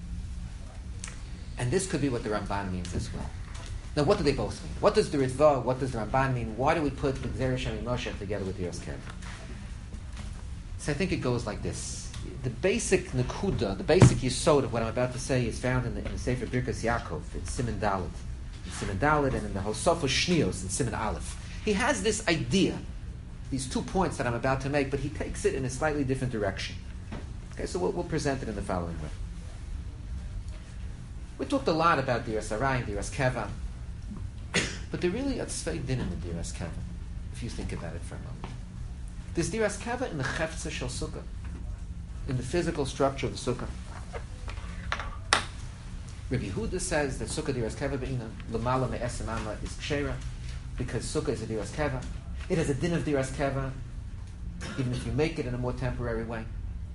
And this could be what the Ramban means as well. Now, what do they both mean? What does the Ritva, what does the Ramban mean? Why do we put the Gzeir Shemi Moshe together with Diras Keva? So I think it goes like this. The basic Nakuda, the basic Yisod of what I'm about to say is found in the Sefer Birkas Yaakov, in Siman Dalet. In Siman Dalet and in the Hosofos Shnios, in Siman Aleph. He has this idea, these 2 points that I'm about to make, but he takes it in a slightly different direction. Okay, so we'll present it in the following way. We talked a lot about Diras Arai and Diras Keva, but there really are tzvei din in the Diras Keva, if you think about it for a moment. There's Diras Keva in the Chefza Shel Sukkah, in the physical structure of the Sukkah. Rabbi Yehuda says that Sukkah Diras Keva be'ina, L'mala me'esem amma is Kshera, because Sukkah is a Diras Keva. It has a din of Diras Keva even if you make it in a more temporary way.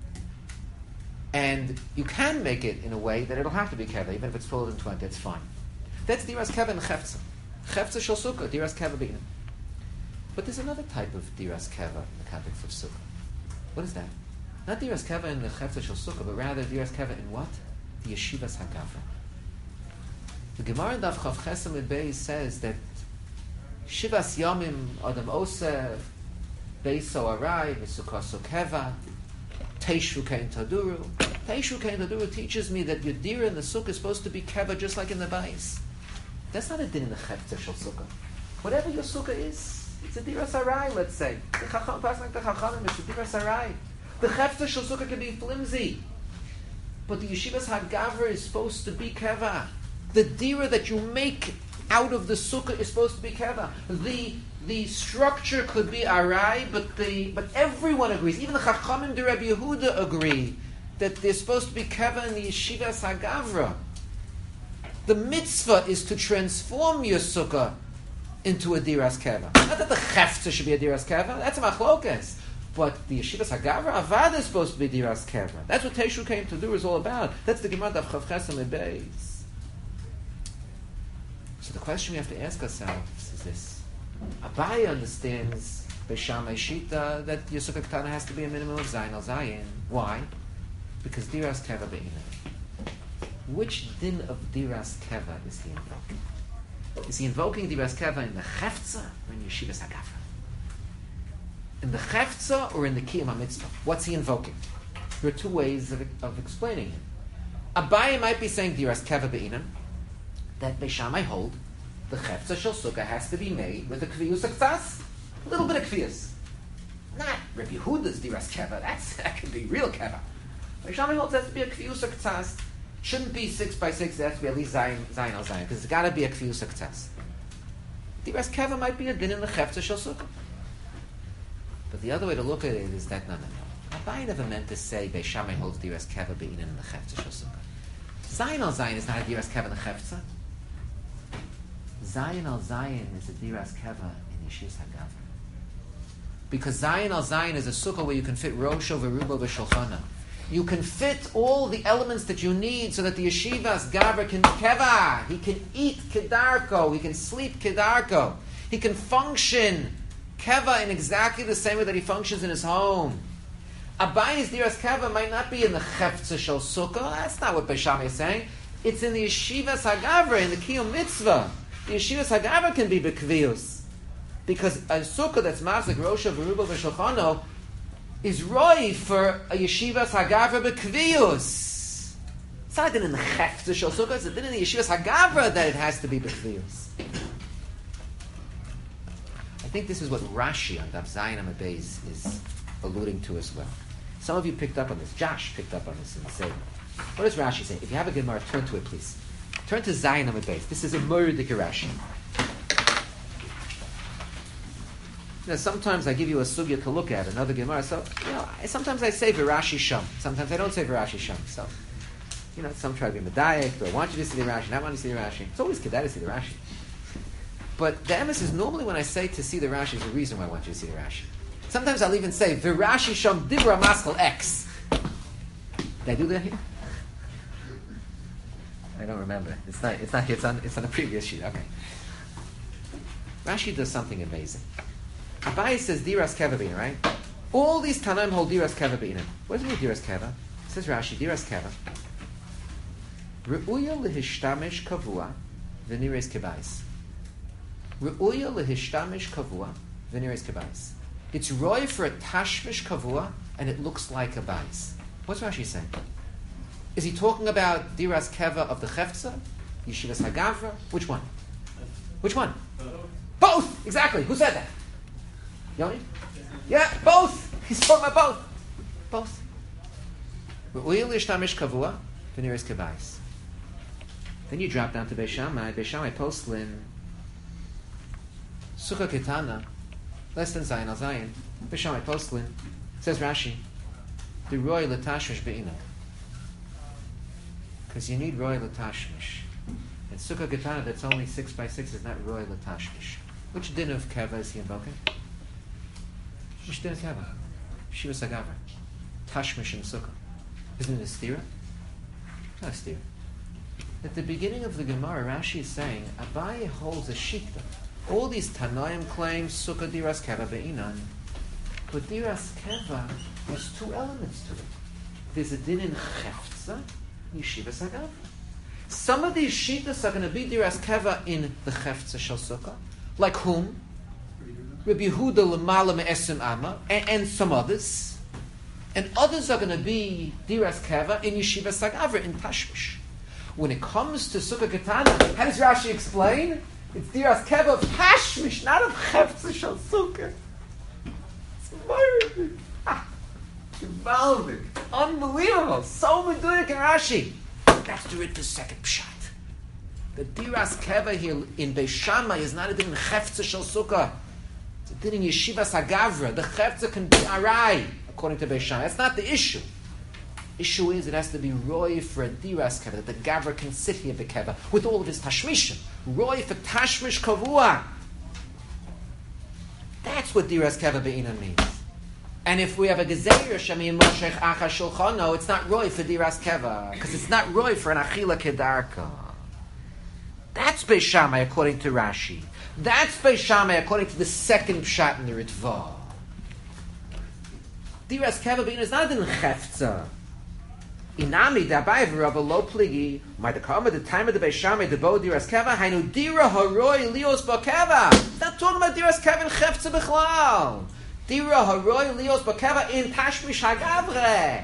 And you can make it in a way that it'll have to be keva, even if it's taller than 20, it's fine. That's diras keva and chefza. Chefza shel sukkah, diras keva b'inam. But there's another type of diras keva in the context of sukkah. What is that? Not diras keva in the chefza shel sukkah, but rather diras keva in what? The yeshivas hagavra. The Gemara in Daf Chav Chesam Beis says that Shivas Yomim Adam Oseh Beiso Arai V'Sukaso Keva Teishu Kein Taduru. Teishu Kein Taduru teaches me that your dira in the sukkah is supposed to be keva just like in the bais. That's not a din in the chefza shel sukkah. Whatever your sukkah is, it's a dira sarai. Let's say the chacham passing like the chachamim, it's a dira sarai. The chefza shel sukkah can be flimsy, but the yeshivas hagavra is supposed to be keva. The dira that you make out of the sukkah is supposed to be keva. The structure could be arai, but everyone agrees. Even the Chachamim de Rabbi Yehuda agree that there's supposed to be keva in the yeshivas hagavra. The mitzvah is to transform your sukkah into a diras keva. Not that the chefza should be a diras keva. That's a machlokas. But the yeshivas hagavra avad is supposed to be diras keva. That's what Teishu came to do is all about. That's the Gemara of Chav Chesam Beis. So the question we have to ask ourselves is this. Abaye understands Beishamai Shita that your sukkah ketana has to be a minimum of Zayin al Zayin. Why? Because diras keva be'inah. Which din of diras keva is he invoking? Is he invoking diras keva in the chefza or in yeshivas hagavra? In the chefza or in the kiyum mitzvah? What's he invoking? There are two ways of explaining it. Abaye might be saying diras keva be'inah, that Beishamai hold the chefza shel sukkah has to be made with a kviyus aktas, a little bit of kviyus. Not Rabbi Yehuda's diras keva. That could be real keva. Beishamai holds it has to be a kviyus aktas. Shouldn't be 6 by 6. It has to be at least zayin al zayin because it's got to be a kviyus aktas. Diras keva might be a din in the chefza shel sukkah. But the other way to look at it is that no. Abaye never meant to say Beishamai holds diras keva be'inan in the chefza shel sukkah. Zayin al zayin is not a diras keva in the chefza. Zayin al Zayin is a diras keva in Yeshivas Hagavra. Because Zayin al Zayin is a sukkah where you can fit Rosho, Verubo, V'Shulchana. You can fit all the elements that you need so that the Yeshivas Gavra can keva. He can eat kedarko. He can sleep kedarko. He can function keva in exactly the same way that he functions in his home. Abaye's diras keva might not be in the chefza shel sukkah. That's not what Beishamai is saying. It's in the Yeshivas Hagavra, in the kiyum mitzvah. The Yeshivas Hagavra can be bekviyus. Because a sukkah that's mazik rosha v'ruba v'shulchano is roi for a Yeshivas Hagavra bekviyus. It's not in the chefza shel sukkah, it's in the Yeshivas Hagavra that it has to be bekviyus. I think this is what Rashi on Daf Zayin Amud Beis is alluding to as well. Some of you picked up on this. Josh picked up on this in the Seder. What does Rashi say? If you have a Gemara, turn to it, please. Turn to Zayin Amud Beis. This is a murdik Rashi. Now, sometimes I give you a sugya to look at, another Gemara. So, sometimes I say V'Rashi Sham. Sometimes I don't say V'Rashi Sham. So, some try to be medayek. Do I want you to see the Rashi? Not want you to see the Rashi. It's always kedai to see the Rashi. But the emphasis normally when I say to see the Rashi is the reason why I want you to see the Rashi. Sometimes I'll even say V'Rashi Sham Dibra Maskal X. Did I do that here? I don't remember. It's not here. It's on the previous sheet. Okay. Rashi does something amazing. Abaye says diras keva be'inah, right? All these Tanaim hold diras keva be'inah. What does it mean diras keva? Says Rashi, diras keva. Re'uya lehishtamesh kavua v'nires kebais. Re'uya lehishtamesh kavua v'nires kebais. It's roy for a tashmish kavua and it looks like a bais. What's Rashi saying? Is he talking about diras keva of the chefza, yeshivas hagavra? Which one? Which one? Both. Exactly. Who said that? Yoni? Yeah, both. He's talking about both. Both. Then you drop down to Beishamai. Beishamai postlin sukkah ketana, less than zayin al zayin. Beishamai postlin says Rashi, the roy latashmish be'ina. Because you need roy latashmish. And sukkah ketana that's only 6 by 6 is not roy latashmish. Which din of keva is he invoking? Which din of keva? Yeshiva Sagavra. Tashmish and Sukkah. Isn't it a stira? It's not a stira. At the beginning of the Gemara, Rashi is saying, Abaye holds a shikta. All these Tanaim claim Sukkah Diras Keva Be'inan. But Diras Keva has two elements to it. There's a din in Cheftza, Yeshiva Sagavra. Some of these shitas are going to be Diras Keva in the Cheftza Shel Sukkah. Like whom? Rabbi Yehuda L'mala Me'esim Amma, and some others. And others are going to be Diras Keva in Yeshiva Sagavra, in Tashmish. When it comes to Sukkah Ketana, how does Rashi explain? It's Diras Keva of Tashmish, not of Cheftza Shel Sukkah. It's amazing. Unbelievable. So medulik in Rashi. That's the Ritva's second pshat. The Diras Keva here in Beis Shammai is not a din in Cheftza Shel Sukkah. It's a din in Yeshiva Sagavra. The Cheftza can be Arai, according to Beis Shammai. That's not the issue. Issue is it has to be Roy for a Diras Keva, that the Gavra can sit here Bekeva with all of his Tashmishim. Roy for Tashmish Kavua. That's what Diras Keva Be'inan means. And if we have a Gezeir Shemi Moshech Acha Shulchano, it's not Roy for Diras Keva, because it's not Roy for an Achila Kedarka. That's Beis Shammai according to Rashi. That's Beis Shammai according to the second pshat in the Ritva. Diras Keva Be'inan is not in Cheftza. Inami Dabai V'Rabba Lo Pligi Ma'Dekama the time of the Beis Shammai the Bo Diras Keva Hainu Dira Haroi Lios Bakeva. It's not talking about Diras Keva in Cheftza Bichlal. Dira Haroi Lios Bakeva in Tashmish Hagavre.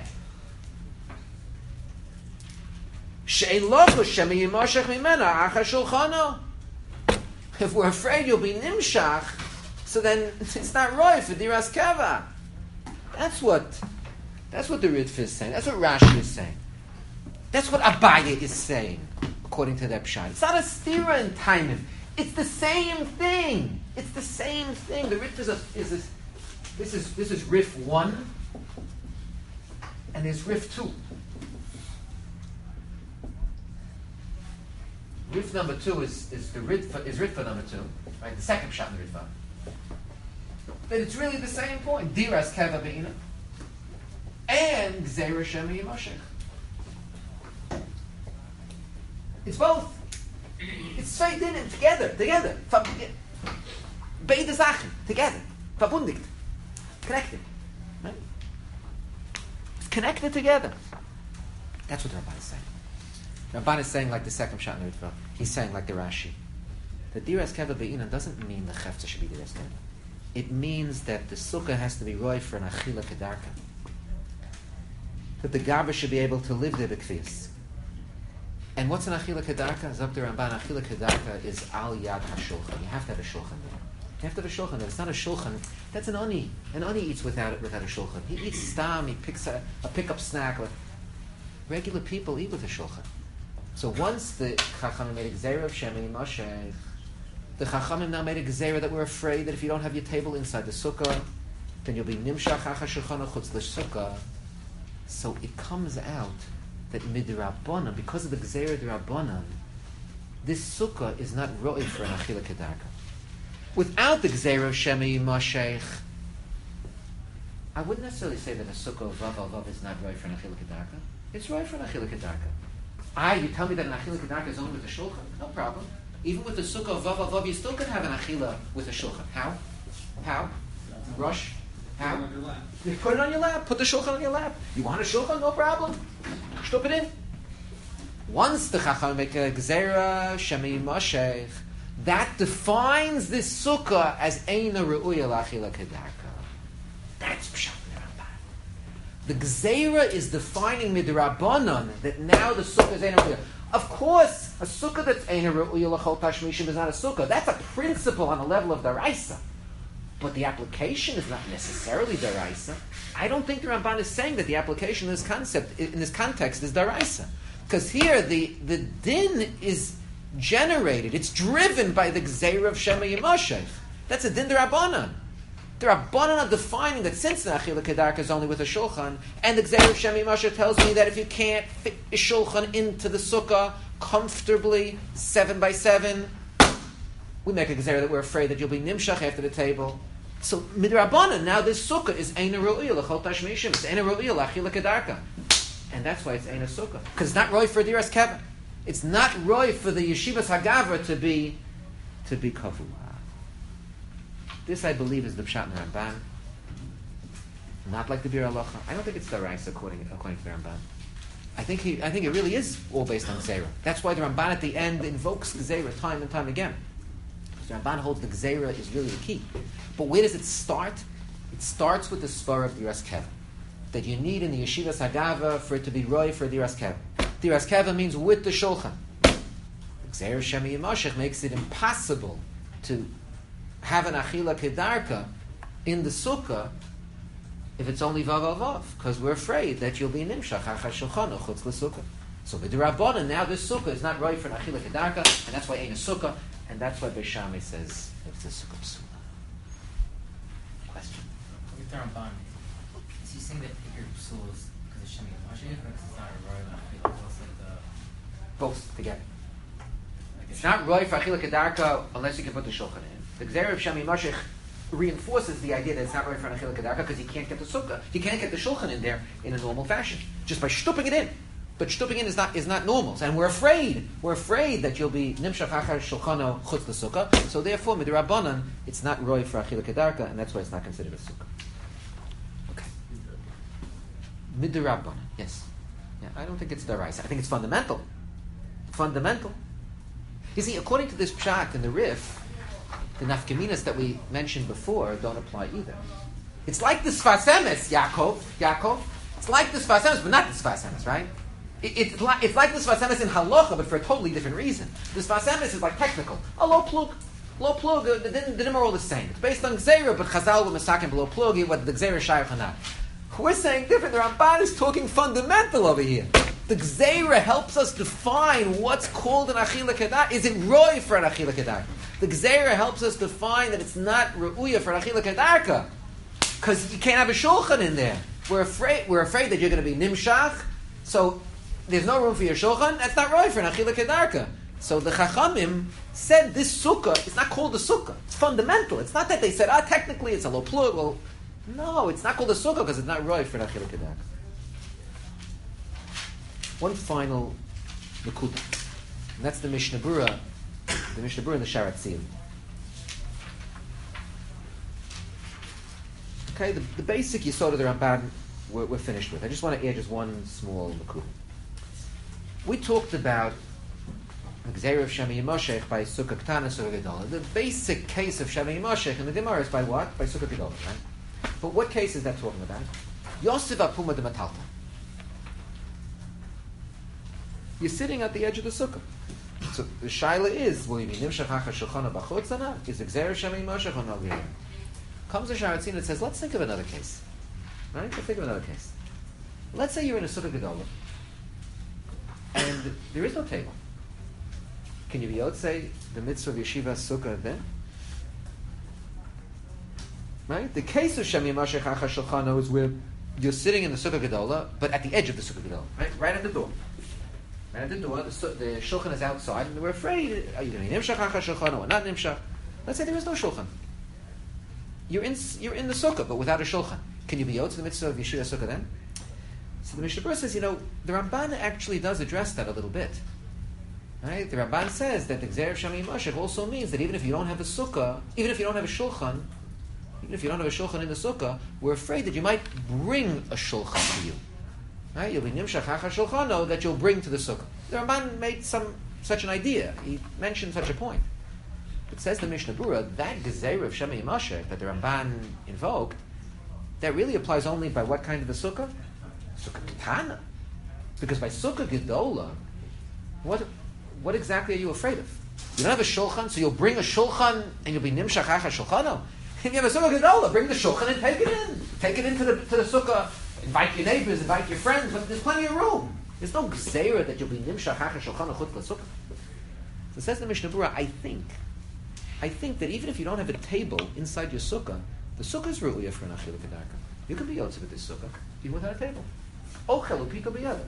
She'ein Lochu Shemi Yimoshech Mimena Acha Shulchano. If we're afraid you'll be Nimshach, so then it's not Roy for Diras Keva. That's what the Ritva is saying. That's what Rashi is saying. That's what Abaye is saying, according to that pshat. It's not a stira in timing. It's the same thing. It's the same thing. The Ritva this is Rif 1, and there's Rif 2. Rif number 2 is Ritva number 2, right? The second pshat in the Ritva. But it's really the same point. Diras Keva Be'ina. And Gzeira Shemi Yimoshech. It's both. It's straight in and together. Beide Sachen, together. Verbundigt. Connected. Right? It's connected together. That's what the Ramban is saying. The Ramban is saying like the second pshat in the Ritva. He's saying like the Rashi. The Diras Keva Be'ina doesn't mean the Cheftza should be Diras Keva. It means that the Sukkah has to be roy for an Achila Kedarka. That the Gabra should be able to live there b'kfiyas. And what's an Achila Kedarka? Zok Ramban, Achila Kedarka is Al Yad HaShulchan. You have to have a shulchan there. You have to have a shulchan there. It's not a shulchan. That's an ani. An ani eats without a shulchan. He eats stam, he picks a pick-up snack. Regular people eat with a shulchan. So once the Chachamim made a Gzeira of Shemi Moshech, the Chachamim now made a Gzeira that we're afraid that if you don't have your table inside the Sukkah, then you'll be Nimshach Acha Shulchan Chutz L'Sukkah. So it comes out that midrabanan, because of the Gzeira D'Rabbanan, this Sukkah is not ro'id for an Achila Kedarka. Without the Gzeira of Shemi Moshech, I wouldn't necessarily say that a Sukkah of Vav al Vav is not ro'id for an Achila Kedarka. It's ro'id for an Achila Kedarka. You tell me that an Achila Kedarka is only with a Shulchan? No problem. Even with the Sukkah of Vav al Vav, you still can have an Achila with a Shulchan. How? Rush? How? You put it on your lap. Put the shulchan on your lap. You want a shulchan? No problem. Stup it in. Once the Chacham make a Gzeira Shemi Moshech, that defines this sukkah as Eina Re'uya L'Achila Kedarka. That's Pshat Ramban. The Gzeira is defining midrabanan that now the sukkah is Eina Re'uya. Of course, a sukkah that's Eina Re'uya L'Chol Tashmishim is not a sukkah. That's a principle on the level of daraisa. But the application is not necessarily daraisa. I don't think the Ramban is saying that the application in this concept, in this context, is daraisa. Because here the din is generated, it's driven by the Gzeira of Shema Yimoshech. That's a din derabanan. The Rabbanan are defining that since the Achila Kedarka is only with a shulchan, and the Gzeira of Shema Yimoshech tells me that if you can't fit a shulchan into the sukkah comfortably, 7 by 7, we make a Gzeira that we're afraid that you'll be nimshach after the table. So midrabanan, now this sukkah is eina ro'iyah l'chol tashmishim. It's eina ro'iyah l'achila kedarka, and that's why it's eina sukkah, because it's not roy for diras kevin. It's not roy for the yeshivas hagavra to be kavua. This, I believe, is the pshat in the Ramban. Not like the Bir Halacha. I don't think it's the Raisa according to the Ramban. I think it really is all based on Gzeira. That's why the Ramban at the end invokes Gzeira time and time again. The Ramban holds the Gzeira is really the key. But where does it start? It starts with the Svar of Diras Keva, that you need in the Yeshivas Hagava for it to be roy for Diras Keva. Diras Keva means with the Shulchan. Gzeira Shemi Yimashech makes it impossible to have an Achila Kedarka in the Sukkah if it's only Vav, because we're afraid that you'll be Nimshach Achar Shulchan Chutz L'Sukkah. So with the Rabbanan, now this Sukkah is not right for an Achila Kedarka, and that's why ain't a Sukkah, and that's why Beis Shammai says it's a Sukkah Psula. Question? With the Ramban, is he saying that Iker Psul is because of Shemi Mashiach, or because it's not a roy and Achila, it's like the... Both together. It's not right for Achila Kedarka unless you can put the Shulchan in. The Gzeira of Shemi Mashiach reinforces the idea that it's not right for an Achila Kedarka because you can't get the Sukkah. You can't get the Shulchan in there in a normal fashion, just by shtupping it in. But shtupping in is not normal, and we're afraid that you'll be nimshach achar shulchano chutz l'sukkah. So therefore, midrabanan, it's not roy for achila kedarka, and that's why it's not considered a sukkah. Okay. Midrabanan, yes. Yeah, I don't think it's daraisa. I think it's fundamental. Fundamental. You see, according to this pshat in the Rif, the nafkaminas that we mentioned before don't apply either. It's like the Sfas Emes, Yaakov. It's like the Sfas Emes, but not the Sfas Emes, right? It's like the Sfas Emes in halacha, but for a totally different reason. The Sfas Emes is like technical. A low plug, the dim are all the same. It's based on Gzeira, but Chazal were masakim below plug, what the Gzeira shayach or not. We're saying different. The Ramban is talking fundamental over here. The Gzeira helps us define what's called an Achila Kedah. Is it roy for an Achila Kedah? The Gzeira helps us define that it's not Re'uya for an Achila Kedarka, because you can't have a Shulchan in there. We're afraid that you're going to be Nimshach, so there's no room for your Shulchan. That's not roy for an Achila Kedarka. So the Chachamim said this Sukkah, it's not called a Sukkah. It's fundamental. It's not that they said, technically it's a low plug. Well, no, it's not called a Sukkah because it's not roy for an Achila Kedarka. One final Nakuda, and that's the Mishnah Berurah. The Mishnah Berurah and the Sharat Tziyah. Okay, the basic Yisod of the Ramban we're finished with. I just want to add just one small Nakuda. We talked about the Gzeira of Shemi Yimoshech by Sukkah Ktana, Sukkah Gedola. The basic case of Shemi Yimoshech in the Gemara is by what? By Sukkah Gedola, right? But what case is that talking about? Yosef Apuma de Matalta. You're sitting at the edge of the Sukkah. So the shaila is, will you be nimshach achar shulchana b'chutz or not? Is the Gzeira Shemi Yimoshech or not? Comes the Sharat Tziyah and says, let's think of another case. Right? Let's think of another case. Let's say you're in a Sukkah Gedola, and there is no table. Can you be able to say the mitzvah of yeshiva sukkah then? Right? The case of Shemi Yimoshech achar shulchana is where you're sitting in the Sukkah Gedola, but at the edge of the Sukkah Gedola, right at the door. Right at the door, the shulchan is outside, and we're afraid, are you going to be nimshach achar shulchana or not nimshach? Let's say there is no shulchan. You're in the sukkah, but without a shulchan. Can you be able to the mitzvah of yeshiva sukkah then? So the Mishnah Berurah says, the Ramban actually does address that a little bit. Right? The Ramban says that the Gzeira of Shemi Yimoshech also means that even if you don't have a sukkah, even if you don't have a shulchan in the sukkah, we're afraid that you might bring a shulchan to you. Right? You'll be nimshach achar shulchano that you'll bring to the sukkah. The Ramban made such an idea. He mentioned such a point. But says the Mishnah Berurah, that Gzeira of Shemi Yimoshech that the Ramban invoked, that really applies only by what kind of a sukkah? Sukkah Ketana. Because by Sukkah Gedola, what exactly are you afraid of? You don't have a shulchan, so you'll bring a shulchan and you'll be nimshach achar shulchano. If you have a Sukkah Gedola, bring the shulchan and take it in. Take it into the sukkah. Invite your neighbors, invite your friends, but there's plenty of room. There's no gzeira that you'll be nimshach achar shulchano chutz l'sukkah. So says the Mishnah Berurah, I think that even if you don't have a table inside your sukkah, the sukkah is ru'uyah for an achila kedarka. You can be yotze with this sukkah even without a table. Ochel upito b'yada.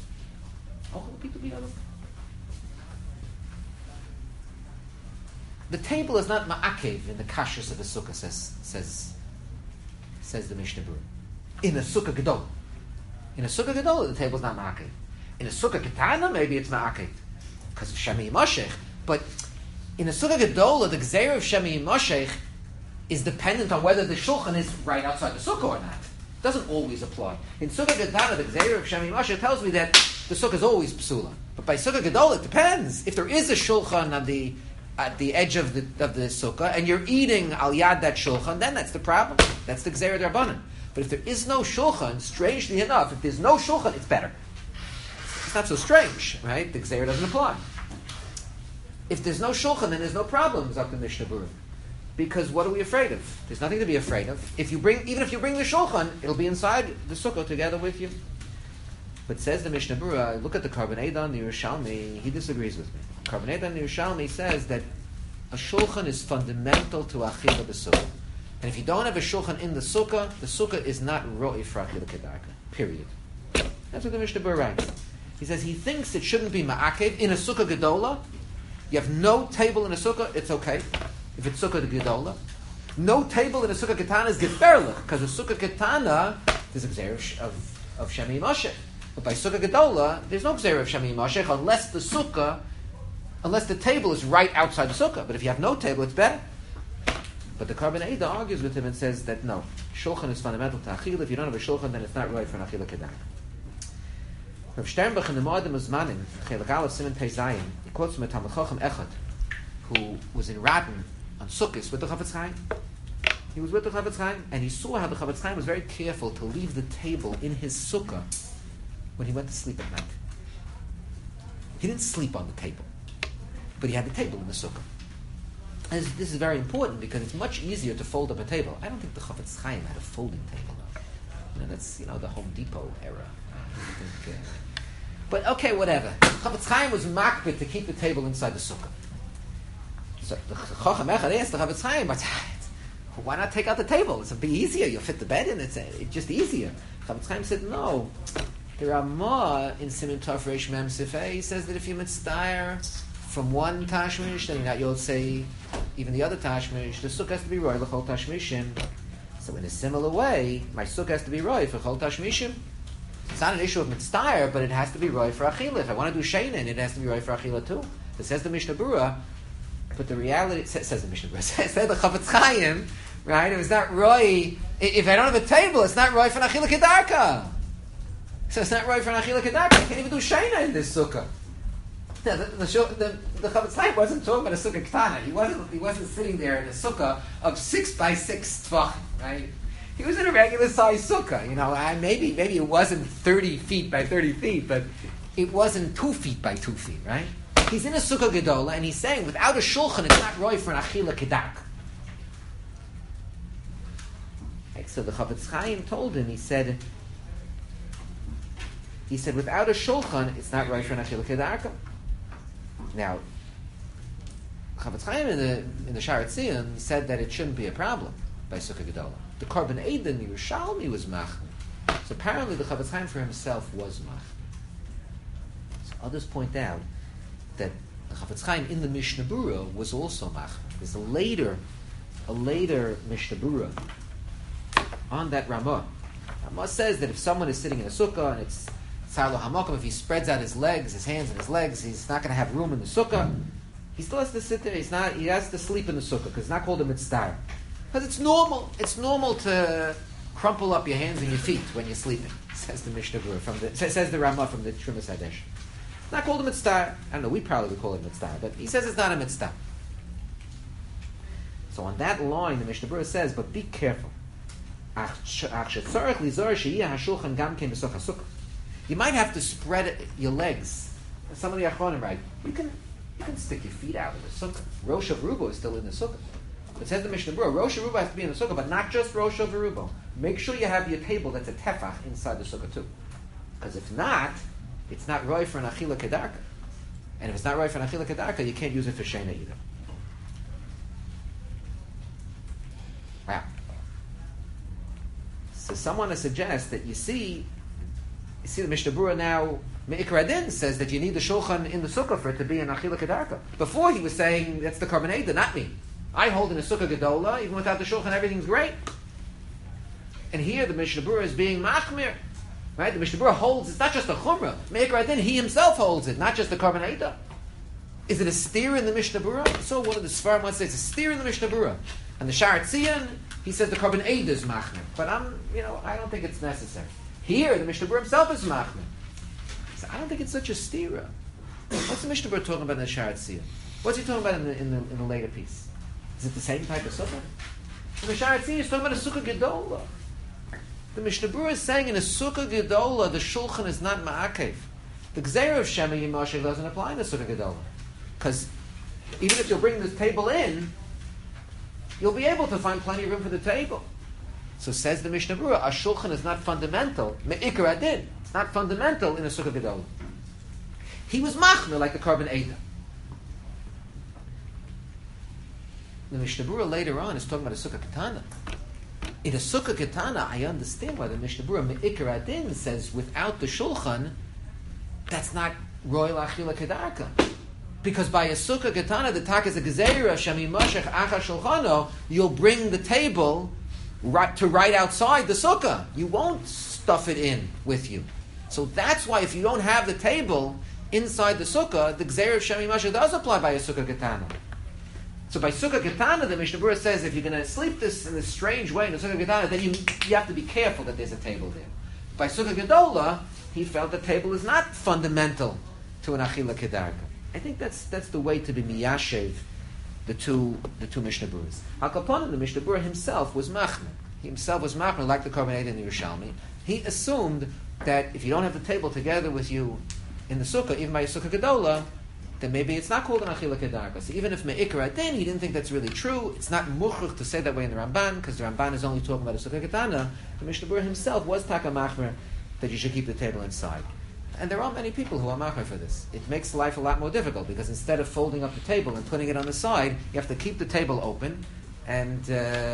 Ochel upito b'yada. the table is not ma'akev in the kashrus of the sukkah, says the Mishnah Berurah. In a sukkah gedol. In a sukkah gedol, the table is not ma'akev. In a sukkah ketana, maybe it's ma'akev. Because of Shemi Moshech. But in a sukkah gedola, the gzeira of Shemi Moshech is dependent on whether the shulchan is right outside the sukkah or not. It doesn't always apply. In sukkah gedana, the gzeira of Shemi Moshech tells me that the sukkah is always psula. But by sukkah gedola, it depends. If there is a shulchan at the edge of the sukkah, and you're eating al yad that shulchan, then that's the problem. That's the gzeira d'Rabbanan. But if there is no shulchan, strangely enough, if there's no shulchan, it's better. It's not so strange, right? The gzeira doesn't apply. If there's no shulchan, then there's no problems up to Mishnah Berurah. Because what are we afraid of? There's nothing to be afraid of. Even if you bring the shulchan, it'll be inside the sukkah together with you. But says the Mishnah Berurah, look at the Karban Eidan, the Yerushalmi, he disagrees with me. Karban Eidan, the Yerushalmi says that a shulchan is fundamental to achila b'sukkah. And if you don't have a shulchan in the sukkah is not ro'i for achila kedarka. Period. That's what the Mishnah Berurah writes. He says he thinks it shouldn't be ma'akev in a sukkah gedola. You have no table in a sukkah, it's okay. If it's sukkah gedola. No table in a sukkah ketana is geferlich, because a sukkah ketana, there's a gzeir of Shemi Moshech. But by sukkah gedola, there's no gzeir of Shemi Moshech unless the table is right outside the sukkah. But if you have no table, it's better. But the Karban Eidah argues with him and says that no, shulchan is fundamental to achila. If you don't have a shulchan, then it's not right for an achila kedarka. Rav Sternbach in the Moedim Uzmanim, Chelak Aleph Siman Pei Zayin, he quotes from a Talmud Chacham Echad, who was in Radin on Sukkot with the Chafetz Chaim. He was with the Chafetz Chaim, and he saw how the Chafetz Chaim was very careful to leave the table in his sukkah when he went to sleep at night. He didn't sleep on the table, but he had the table in the sukkah. And this is very important because it's much easier to fold up a table. I don't think the Chafetz Chaim had a folding table. That's the Home Depot era. But okay, whatever. Chafetz Chaim was makbid to keep the table inside the sukkah. So the Chacham Echad asked the Chafetz Chaim, why not take out the table? It'll be easier. You'll fit the bed in. It's just easier. Chafetz Chaim said, no. The Ramah in Siman Tov Reish Mem Sifei, he says that if you mitzdayer from one tashmish, then you'll say even the other tashmish, the sukkah has to be roy l'chol tashmishim. So in a similar way, my sukkah has to be roy for chol tashmishim. It's not an issue of mitzdayer, but it has to be roy for achila. If I want to do sheinin, it has to be roy for achila too. It says the Mishnah Berurah, but the reality says the Mishnah Berurah, says the Chafetz Chaim, right? It was not roy. If I don't have a table, it's not roy for achila kedarka. So it's not roy for achila kedarka. I can't even do sheina in this sukkah. Now, the Chafetz Chaim wasn't talking about a sukkah ketana. He wasn't sitting there in a sukkah of 6 by 6 tvachim, right? He was in a regular sized sukkah. Maybe it wasn't 30 feet by 30 feet, but it wasn't 2 feet by 2 feet, right? He's in a sukkah gedola, and he's saying without a shulchan, it's not roy for an achila kedarka. Right, so the Chafetz Chaim told him. He said without a shulchan, it's not roy for an achila kedarka. Now, Chafetz Chaim in the Sharat Zion said that it shouldn't be a problem by Sukkah Gedola. The Karban Eidan, the Yerushalmi, was machmir. So apparently the Chafetz Chaim for himself was machmir. So others point out that the Chafetz Chaim in the Mishnah Berurah was also machmir. There's a later Mishnah Berurah on that Ramah. Ramah says that if someone is sitting in a sukkah and it's Sarlo Hamakom, if he spreads out his hands and his legs, he's not going to have room in the sukkah. He still has to sit there. He has to sleep in the sukkah because it's not called a mitzvah. Because it's normal. It's normal to crumple up your hands and your feet when you're sleeping. Says the Mishnah Berurah says the Ramah from the Trumas Hadesh. It's not called a mitzvah. I don't know. We probably would call it a mitzvah, but he says it's not a mitzvah. So on that line, the Mishnah Berurah says, but be careful. You might have to spread your legs. Some of the Achronim write, you can stick your feet out in the sukkah. Rosh Harubo is still in the sukkah. It says the Mishnah Berurah, Rosh Harubo has to be in the sukkah, but not just Rosh Harubo. Make sure you have your table that's a tefach inside the sukkah too. Because if not, it's not roy for an achila kedarka. And if it's not roy for an achila kedarka, you can't use it for sheina either. Wow. So someone has suggested that you see the Mishnah Berurah now Me'ikra Adin says that you need the shulchan in the sukkah for it to be an achila kedarka. Before he was saying that's the carbonada, not me. I hold in a sukkah gedola, even without the shulchan, everything's great. And here the Mishnah Berurah is being machmir. Right? The Mishnah Berurah holds it's not just a chumrah. Me'ikra Adin, he himself holds it, not just the carbonada. Is it a steer in the Mishnah Berurah? So one of the Sfarim wants to say it's a steer in the Mishnah Berurah. And the Sha'ar Tzion, he says the carbonada is machmir. But I don't think it's necessary. Here, the Mishnah Berurah himself is machmir. So I don't think it's such a stira. What's the Mishnah Berurah talking about in the Sha'ar Tzion? What's he talking about in the later piece? Is it the same type of sukkah? In the Sha'ar Tzion, he's talking about a sukkah gedola. The Mishnah Berurah is saying in a sukkah gedola, the shulchan is not ma'akev. The gzeira of Shema Yimashach doesn't apply in a sukkah gedola. Because even if you'll bring this table in, you'll be able to find plenty of room for the table. So says the Mishnah Berurah, a shulchan is not fundamental. Me'ikar adin. It's not fundamental in a sukkah gedola. He was machmir like the carbon Eda. The Mishnah Berurah later on is talking about a sukkah ketana. In a sukkah ketana, I understand why the Mishnah Berurah Me'ikar adin says without the shulchan, that's not royal achila kedarka. Because by a sukkah ketana, the tak is a gezeira shemi mashach acha shulchano, you'll bring the table right outside the sukkah. You won't stuff it in with you. So that's why if you don't have the table inside the sukkah, the gezeira of shemi mashach does apply by a sukkah ketana. So by sukkah ketana, the Mishnah Berurah says if you're going to sleep this in a strange way in a sukkah ketana, then you have to be careful that there's a table there. By sukkah gedola, he felt the table is not fundamental to an achila kedarka. I think that's the way to be miyashev the two Mishnah Berurahs. Hakaponim, the Mishnah Berurah himself was machmir. He himself was machmir like the carbonate in the Yerushalmi. He assumed that if you don't have the table together with you in the sukkah, even by a sukkah gedola, then maybe it's not called an achila kedarka. So even if me'ikar adin, he didn't think that's really true. It's not muchruch to say that way in the Ramban, because the Ramban is only talking about a sukkah ketana. The Mishnah Berurah himself was taka machmir that you should keep the table inside. And there are many people who are machmir for this. It makes life a lot more difficult because instead of folding up the table and putting it on the side, you have to keep the table open and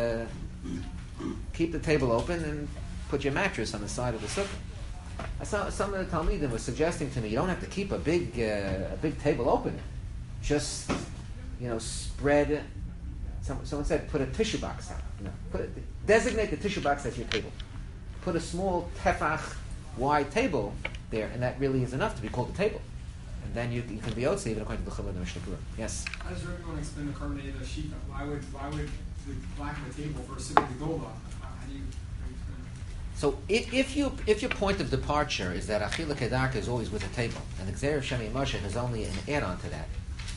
put your mattress on the side of the sukkah. I saw some of the Talmidim were suggesting to me, you don't have to keep a big table open. Just spread. Someone said put a tissue box out. Designate the tissue box as your table. Put a small tefach wide table there, and that really is enough to be called a table. And then you can be Otzi even according to the Chumrah of the Mishnah Berurah. Yes? How does everyone explain the carbonate of Shita? Why would the black of the table for a sukkah gedola? How do you explain that? So if your point of departure is that achila kedarka is always with a table, and the gzeir of shemi mashach is only an add-on to that.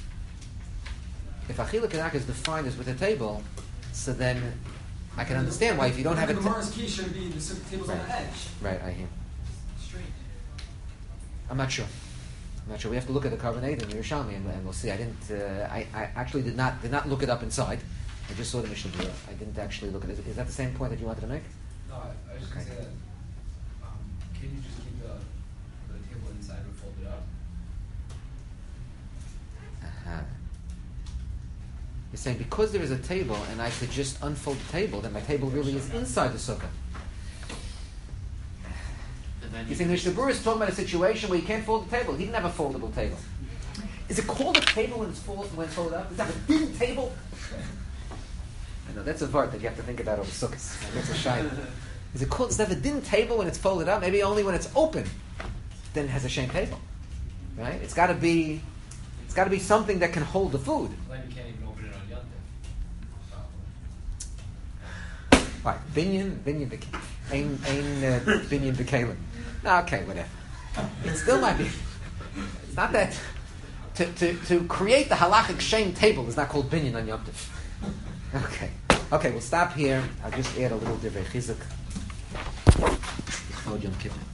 If achila kedarka is defined as with a table, so then I can understand why if you don't have the a Gemara's key should be the sukkah table's on the edge. Right, I hear. Straight. I'm not sure. We have to look at the carbonate in Yerushalmi and we'll see. I actually did not look it up inside. I just saw the Mishnah Berurah. I didn't actually look at it. Is that the same point that you wanted to make? No, I was just going to say that, can you just keep the table inside and fold it up? Uh-huh. You're saying because there is a table and I could just unfold the table, then my table really is inside the sukkah. You think the Mishnah Berurah is talking about a situation where you can't fold the table? He didn't have a foldable table. Is it called a table when it's folded up? Is that a thin table? I know that's a vart that you have to think about over sukkahs. That's a shayla. Is that a din table when it's folded up? Maybe only when it's open, then it has a shame table, right? It's got to be something that can hold the food. Then you can't even open it on Yom Tov. Right, binyan b'kalim. No, okay, whatever. It still might be. It's not that to create the halachic shame table is not called binyan on Yom Tov. Okay, we'll stop here. I'll just add a little divrei chizuk.